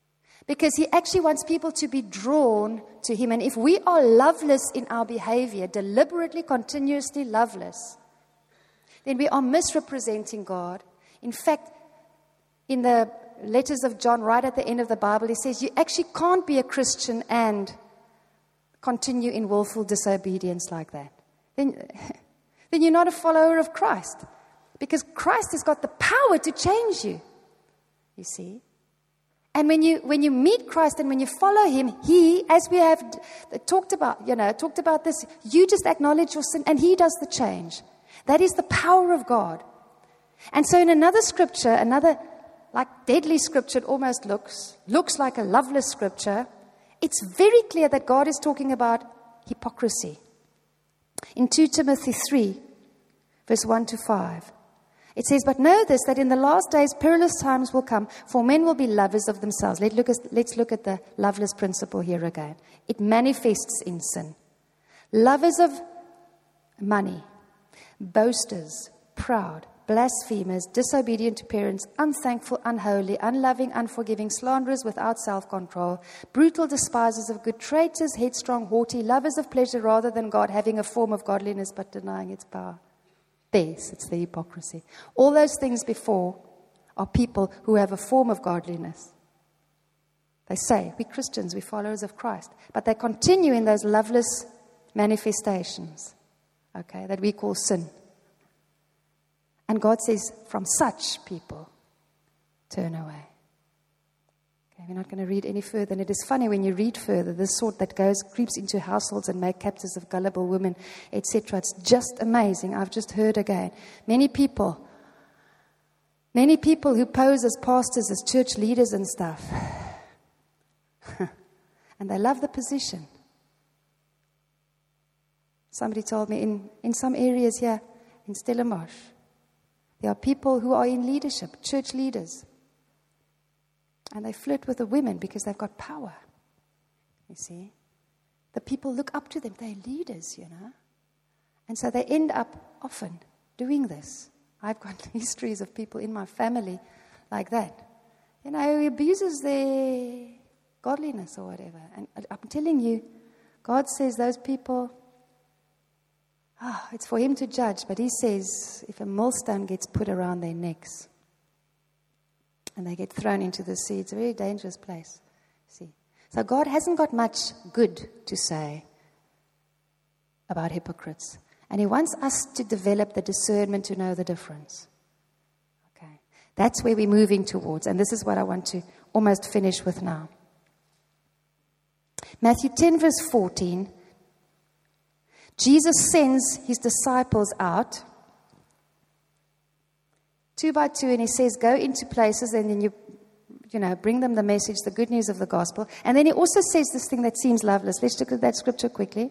Because he actually wants people to be drawn to him. And if we are loveless in our behavior, deliberately, continuously loveless, then we are misrepresenting God. In fact, in the letters of John, right at the end of the Bible, he says you actually can't be a Christian and continue in willful disobedience like that. Then you're not a follower of Christ. Because Christ has got the power to change you. You see? And when you meet Christ and when you follow him, he, as we have talked about this, you just acknowledge your sin and he does the change. That is the power of God. And so in another scripture, another like deadly scripture, it almost looks like a loveless scripture, it's very clear that God is talking about hypocrisy. In 2 Timothy 3, verse 1 to 5, it says, "But know this, that in the last days perilous times will come, for men will be lovers of themselves." Let's look at the loveless principle here again. It manifests in sin. Lovers of money, boasters, proud, blasphemers, disobedient to parents, unthankful, unholy, unloving, unforgiving, slanderers, without self-control, brutal, despisers of good, traitors, headstrong, haughty, lovers of pleasure rather than God, having a form of godliness but denying its power. It's the hypocrisy. All those things before are people who have a form of godliness. They say, we're Christians, we're followers of Christ. But they continue in those loveless manifestations, okay, that we call sin. And God says, from such people, turn away. Okay, we're not going to read any further. And it is funny when you read further, this sort that creeps into households and make captives of gullible women, etc. It's just amazing. I've just heard again. Many people who pose as pastors, as church leaders and stuff. And they love the position. Somebody told me in some areas here, in Stellenbosch, there are people who are in leadership, church leaders. And they flirt with the women because they've got power. You see? The people look up to them. They're leaders, And so they end up often doing this. I've got histories of people in my family like that. Who abuses their godliness or whatever. And I'm telling you, God says those people, it's for him to judge. But he says if a millstone gets put around their necks, and they get thrown into the sea. It's a very dangerous place. See, so God hasn't got much good to say about hypocrites. And he wants us to develop the discernment to know the difference. Okay. That's where we're moving towards. And this is what I want to almost finish with now. Matthew 10, verse 14. Jesus sends his disciples out 2 by 2, and he says, go into places, and then you bring them the message, the good news of the gospel. And then he also says this thing that seems loveless. Let's look at that scripture quickly.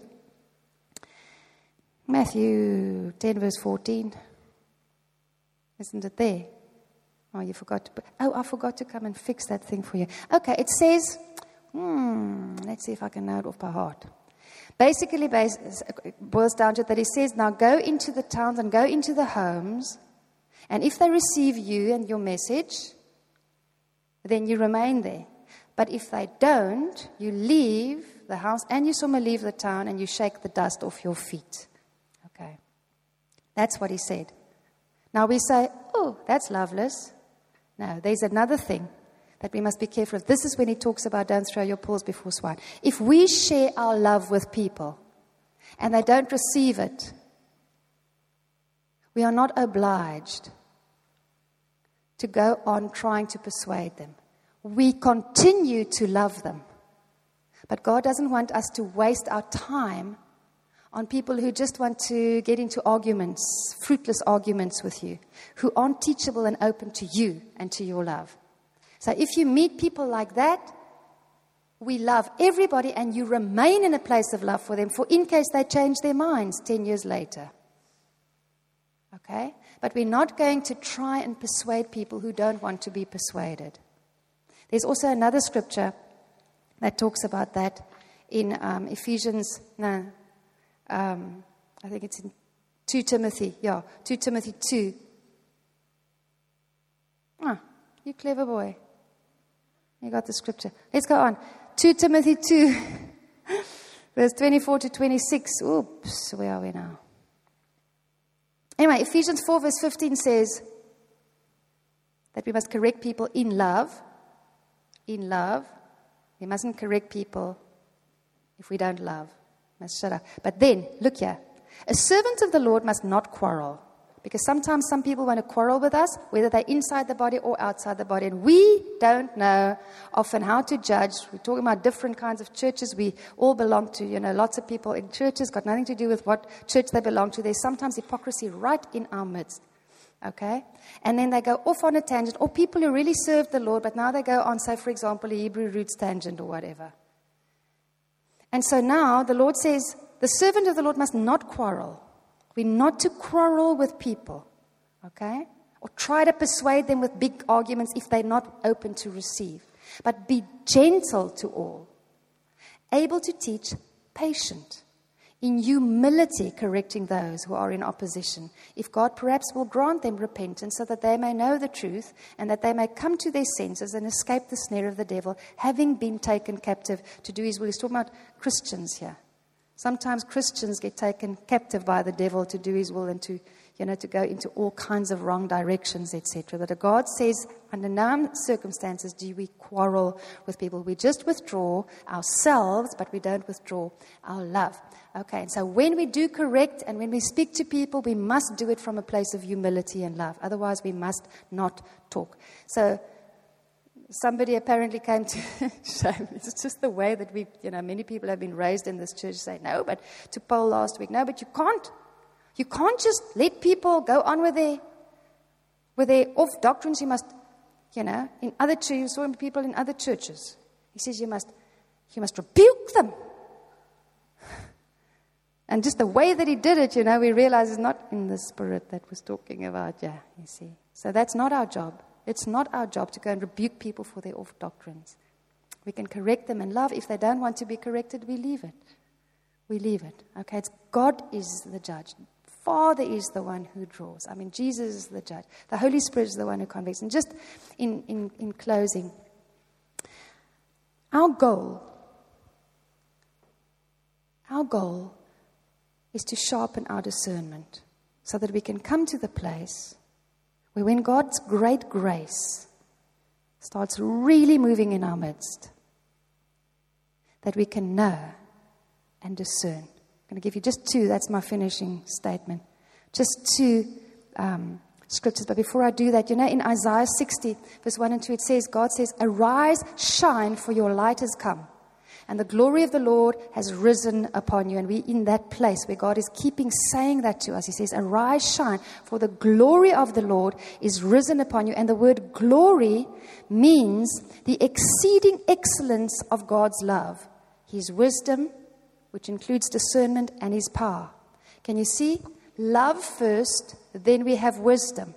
Matthew 10, verse 14. Isn't it there? Oh, you forgot to I forgot to come and fix that thing for you. Okay, it says, let's see if I can know it off by heart. Basically, it boils down to that he says, now go into the towns and go into the homes, and if they receive you and your message, then you remain there. But if they don't, you leave the house and you leave the town and you shake the dust off your feet. Okay. That's what he said. Now we say, oh, that's loveless. No, there's another thing that we must be careful of. This is when he talks about don't throw your pearls before swine. If we share our love with people and they don't receive it, we are not obliged to go on trying to persuade them. We continue to love them. But God doesn't want us to waste our time on people who just want to get into arguments, fruitless arguments with you, who aren't teachable and open to you and to your love. So if you meet people like that, we love everybody and you remain in a place of love for them, for in case they change their minds 10 years later. Okay? But we're not going to try and persuade people who don't want to be persuaded. There's also another scripture that talks about that in Ephesians, I think it's in 2 Timothy. Yeah, 2 Timothy 2. You clever boy. You got the scripture. Let's go on. 2 Timothy 2, verse 24 to 26. Oops, where are we now? Anyway, Ephesians 4, verse 15 says that we must correct people in love. In love. We mustn't correct people if we don't love. We must shut up. But then, look here. A servant of the Lord must not quarrel. Because sometimes some people want to quarrel with us, whether they're inside the body or outside the body. And we don't know often how to judge. We're talking about different kinds of churches. We all belong to, lots of people in churches, got nothing to do with what church they belong to. There's sometimes hypocrisy right in our midst. Okay? And then they go off on a tangent. Or people who really served the Lord, but now they go on, say, for example, a Hebrew roots tangent or whatever. And so now the Lord says, the servant of the Lord must not quarrel. We're not to quarrel with people, okay? Or try to persuade them with big arguments if they're not open to receive. But be gentle to all, able to teach, patient, in humility correcting those who are in opposition, if God perhaps will grant them repentance so that they may know the truth and that they may come to their senses and escape the snare of the devil, having been taken captive to do his will. He's talking about Christians here. Sometimes Christians get taken captive by the devil to do his will and to go into all kinds of wrong directions, etc. But God says, under no circumstances do we quarrel with people. We just withdraw ourselves, but we don't withdraw our love. Okay, and so when we do correct and when we speak to people, we must do it from a place of humility and love. Otherwise, we must not talk. So somebody apparently came to shame. It's just the way that many people have been raised in this church say, no, but to Paul last week, no, but you can't. You can't just let people go on with their off doctrines. You must, in other churches, you saw people in other churches. He says you must rebuke them. And just the way that he did it, we realize is not in the spirit that was talking about, you see. So that's not our job. It's not our job to go and rebuke people for their off doctrines. We can correct them in love. If they don't want to be corrected, we leave it. We leave it. Okay, it's God is the judge. Father is the one who draws. Jesus is the judge. The Holy Spirit is the one who convicts. And just in closing, our goal is to sharpen our discernment so that we can come to the place where when God's great grace starts really moving in our midst, that we can know and discern. I'm going to give you just two. That's my finishing statement. Just two scriptures. But before I do that, in Isaiah 60, verse 1 and 2, God says, arise, shine, for your light has come. And the glory of the Lord has risen upon you. And we're in that place where God is keeping saying that to us. He says, arise, shine, for the glory of the Lord is risen upon you. And the word glory means the exceeding excellence of God's love. His wisdom, which includes discernment, and his power. Can you see? Love first, then we have wisdom.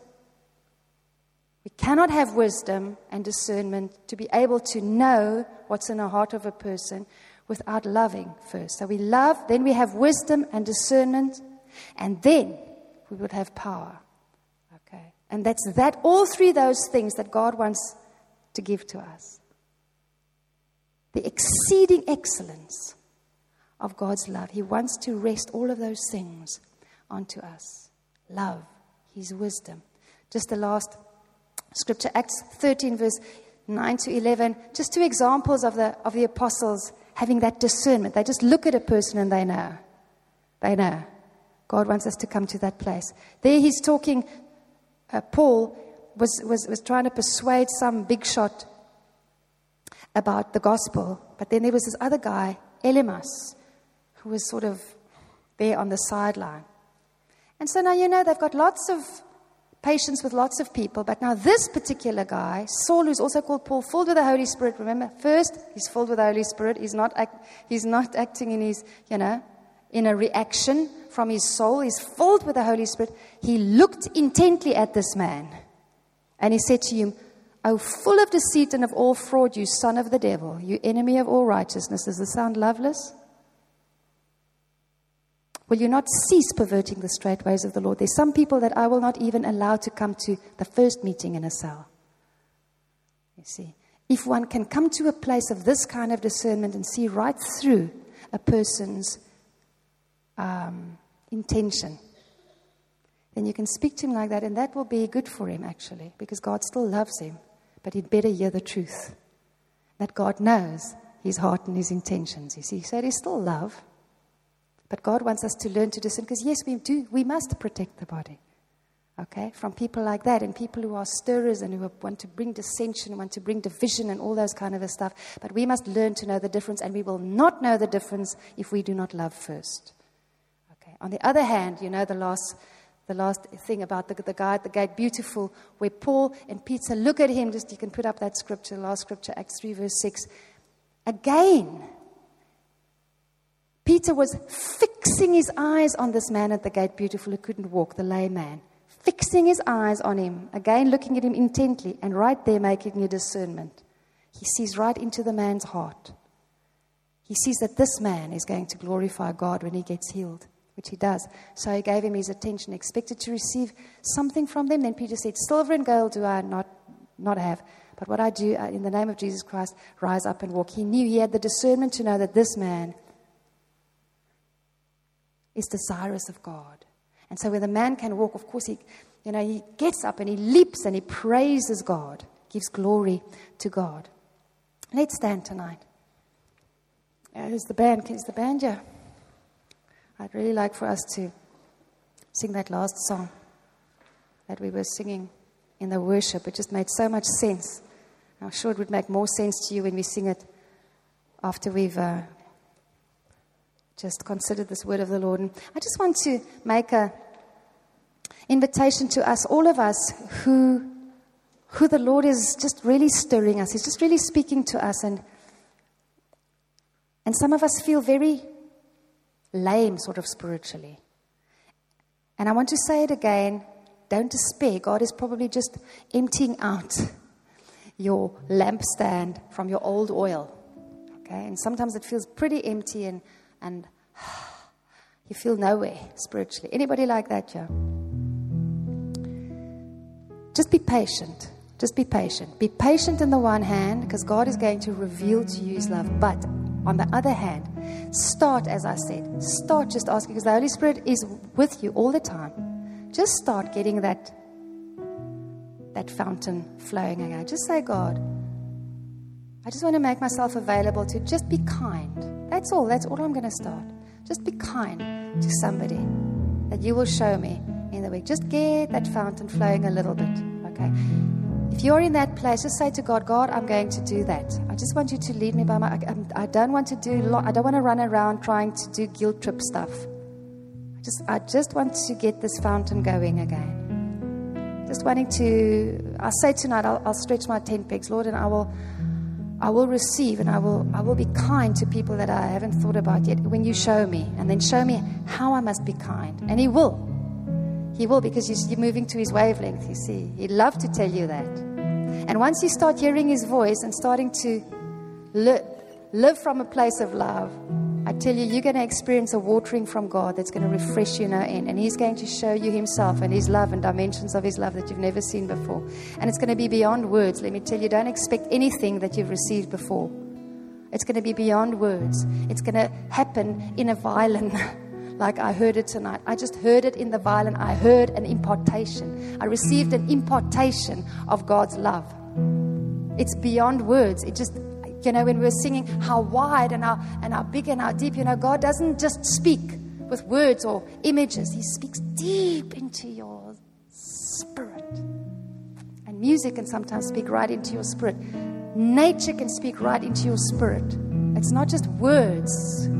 We cannot have wisdom and discernment to be able to know what's in the heart of a person without loving first. So we love, then we have wisdom and discernment, and then we would have power. Okay. And that's all three of those things that God wants to give to us. The exceeding excellence of God's love. He wants to rest all of those things onto us. Love, his wisdom. Just the last scripture, Acts 13, verse 9 to 11. Just two examples of the apostles having that discernment. They just look at a person and they know. They know. God wants us to come to that place. There he's talking, Paul was trying to persuade some big shot about the gospel. But then there was this other guy, Elymas, who was sort of there on the sideline. And so now, they've got lots of patience with lots of people. But now this particular guy, Saul, who's also called Paul, filled with the Holy Spirit. Remember, first, he's filled with the Holy Spirit. He's not acting in his, in a reaction from his soul. He's filled with the Holy Spirit. He looked intently at this man. And he said to him, "O full of deceit and of all fraud, you son of the devil, you enemy of all righteousness." Does this sound loveless? Will you not cease perverting the straight ways of the Lord? There's some people that I will not even allow to come to the first meeting in a cell. You see. if one can come to a place of this kind of discernment and see right through a person's intention, then you can speak to him like that, and that will be good for him, actually, because God still loves him. But he'd better hear the truth, that God knows his heart and his intentions, you see. So it is still love, but God wants us to learn to discern, because yes, we must protect the body, okay, from people like that, and people who are stirrers and who want to bring dissension, want to bring division and all those kind of stuff. But we must learn to know the difference, and we will not know the difference if we do not love first. Okay. On the other hand, you know, the last thing about the guy at the gate, beautiful, where Paul and Peter look at him. Just, you can put up that scripture, last scripture, Acts 3 verse 6. Again, Peter was fixing his eyes on this man at the gate, beautiful, who couldn't walk, the lame man. Fixing his eyes on him, again looking at him intently, and right there making a discernment. He sees right into the man's heart. He sees that this man is going to glorify God when he gets healed, which he does. So he gave him his attention, expected to receive something from them. Then Peter said, silver and gold do I not have, but what I do, in the name of Jesus Christ, rise up and walk. He knew, he had the discernment to know that this man is desirous of God. And so when the man can walk, of course, he gets up and he leaps and he praises God, gives glory to God. Let's stand tonight. Is the band here? I'd really like for us to sing that last song that we were singing in the worship. It just made so much sense. I'm sure it would make more sense to you when we sing it after we've just considered this word of the Lord. And I just want to make an invitation to us, all of us, who the Lord is just really stirring us. He's just really speaking to us. And some of us feel very lame, sort of spiritually. And I want to say it again, don't despair. God is probably just emptying out your lampstand from your old oil. Okay? And sometimes it feels pretty empty and you feel nowhere spiritually. Anybody like that, yeah? Just be patient. Just be patient. Be patient in the one hand, because God is going to reveal to you his love. But on the other hand, start, as I said, start just asking, because the Holy Spirit is with you all the time. Just start getting that fountain flowing again. Just say, God, I just want to make myself available to just be kind. That's all. That's all I'm going to start. Just be kind to somebody that you will show me in the week. Just get that fountain flowing a little bit, okay? If you're in that place, just say to God, God, I'm going to do that. I just want you to lead me by my... I don't want to run around trying to do guilt trip stuff. I just want to get this fountain going again. Just wanting to... I'll say tonight, I'll stretch my tent pegs, Lord, and I will receive, and I will be kind to people that I haven't thought about yet when you show me, and then show me how I must be kind. And He will. He will, because you're moving to His wavelength, you see. He'd love to tell you that. And once you start hearing His voice and starting to live from a place of love, I tell you, you're going to experience a watering from God that's going to refresh you no end. And He's going to show you Himself and His love and dimensions of His love that you've never seen before. And it's going to be beyond words. Let me tell you, don't expect anything that you've received before. It's going to be beyond words. It's going to happen in a violin, like I heard it tonight. I just heard it in the violin. I heard an impartation. I received an impartation of God's love. It's beyond words. It just... You know, when we're singing how wide and how big and how deep, you know, God doesn't just speak with words or images. He speaks deep into your spirit. And music can sometimes speak right into your spirit. Nature can speak right into your spirit. It's not just words.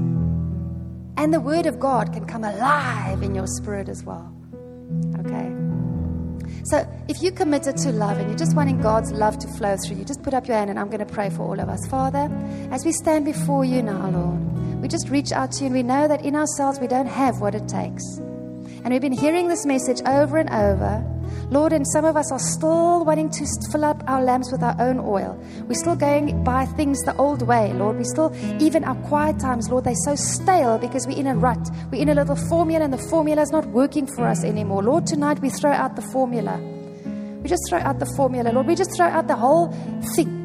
And the word of God can come alive in your spirit as well. Okay? So if you're committed to love and you're just wanting God's love to flow through you, just put up your hand and I'm going to pray for all of us. Father, as we stand before you now, Lord, we just reach out to you and we know that in ourselves we don't have what it takes. And we've been hearing this message over and over, Lord, and some of us are still wanting to fill up our lamps with our own oil. We're still going by things the old way, Lord. We still, even our quiet times, Lord, they're so stale because we're in a rut. We're in a little formula and the formula is not working for us anymore. Lord, tonight we throw out the formula. We just throw out the formula, Lord. We just throw out the whole thing.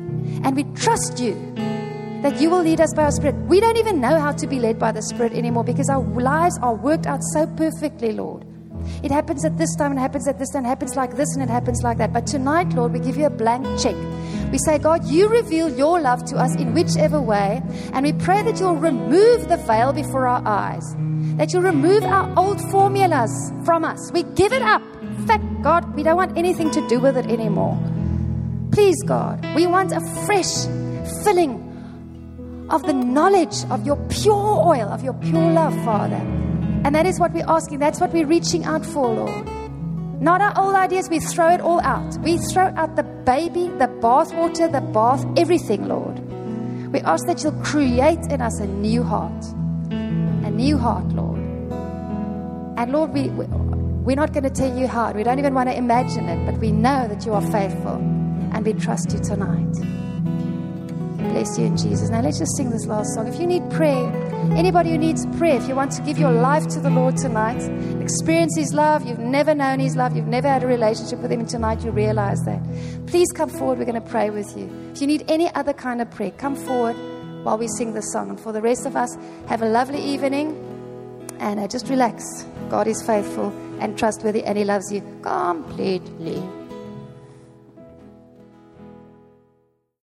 And we trust you that you will lead us by your Spirit. We don't even know how to be led by the Spirit anymore because our lives are worked out so perfectly, Lord. It happens at this time, and happens at this time, happens like this, and it happens like that. But tonight, Lord, we give you a blank check. We say, God, you reveal your love to us in whichever way, and we pray that you'll remove the veil before our eyes, that you'll remove our old formulas from us. We give it up. In fact, God, we don't want anything to do with it anymore. Please, God, we want a fresh filling of the knowledge of your pure oil, of your pure love, Father. And that is what we're asking. That's what we're reaching out for, Lord. Not our old ideas. We throw it all out. We throw out the baby, the bath water, the bath, everything, Lord. We ask that you'll create in us a new heart. A new heart, Lord. And Lord, we're not going to tell you how. We don't even want to imagine it. But we know that you are faithful. And we trust you tonight. Bless you in Jesus. Now let's just sing this last song. If you need prayer, anybody who needs prayer, if you want to give your life to the Lord tonight, experience His love, you've never known His love, you've never had a relationship with Him, and tonight you realize that. Please come forward. We're going to pray with you. If you need any other kind of prayer, come forward while we sing this song. And for the rest of us, have a lovely evening and just relax. God is faithful and trustworthy, and He loves you completely.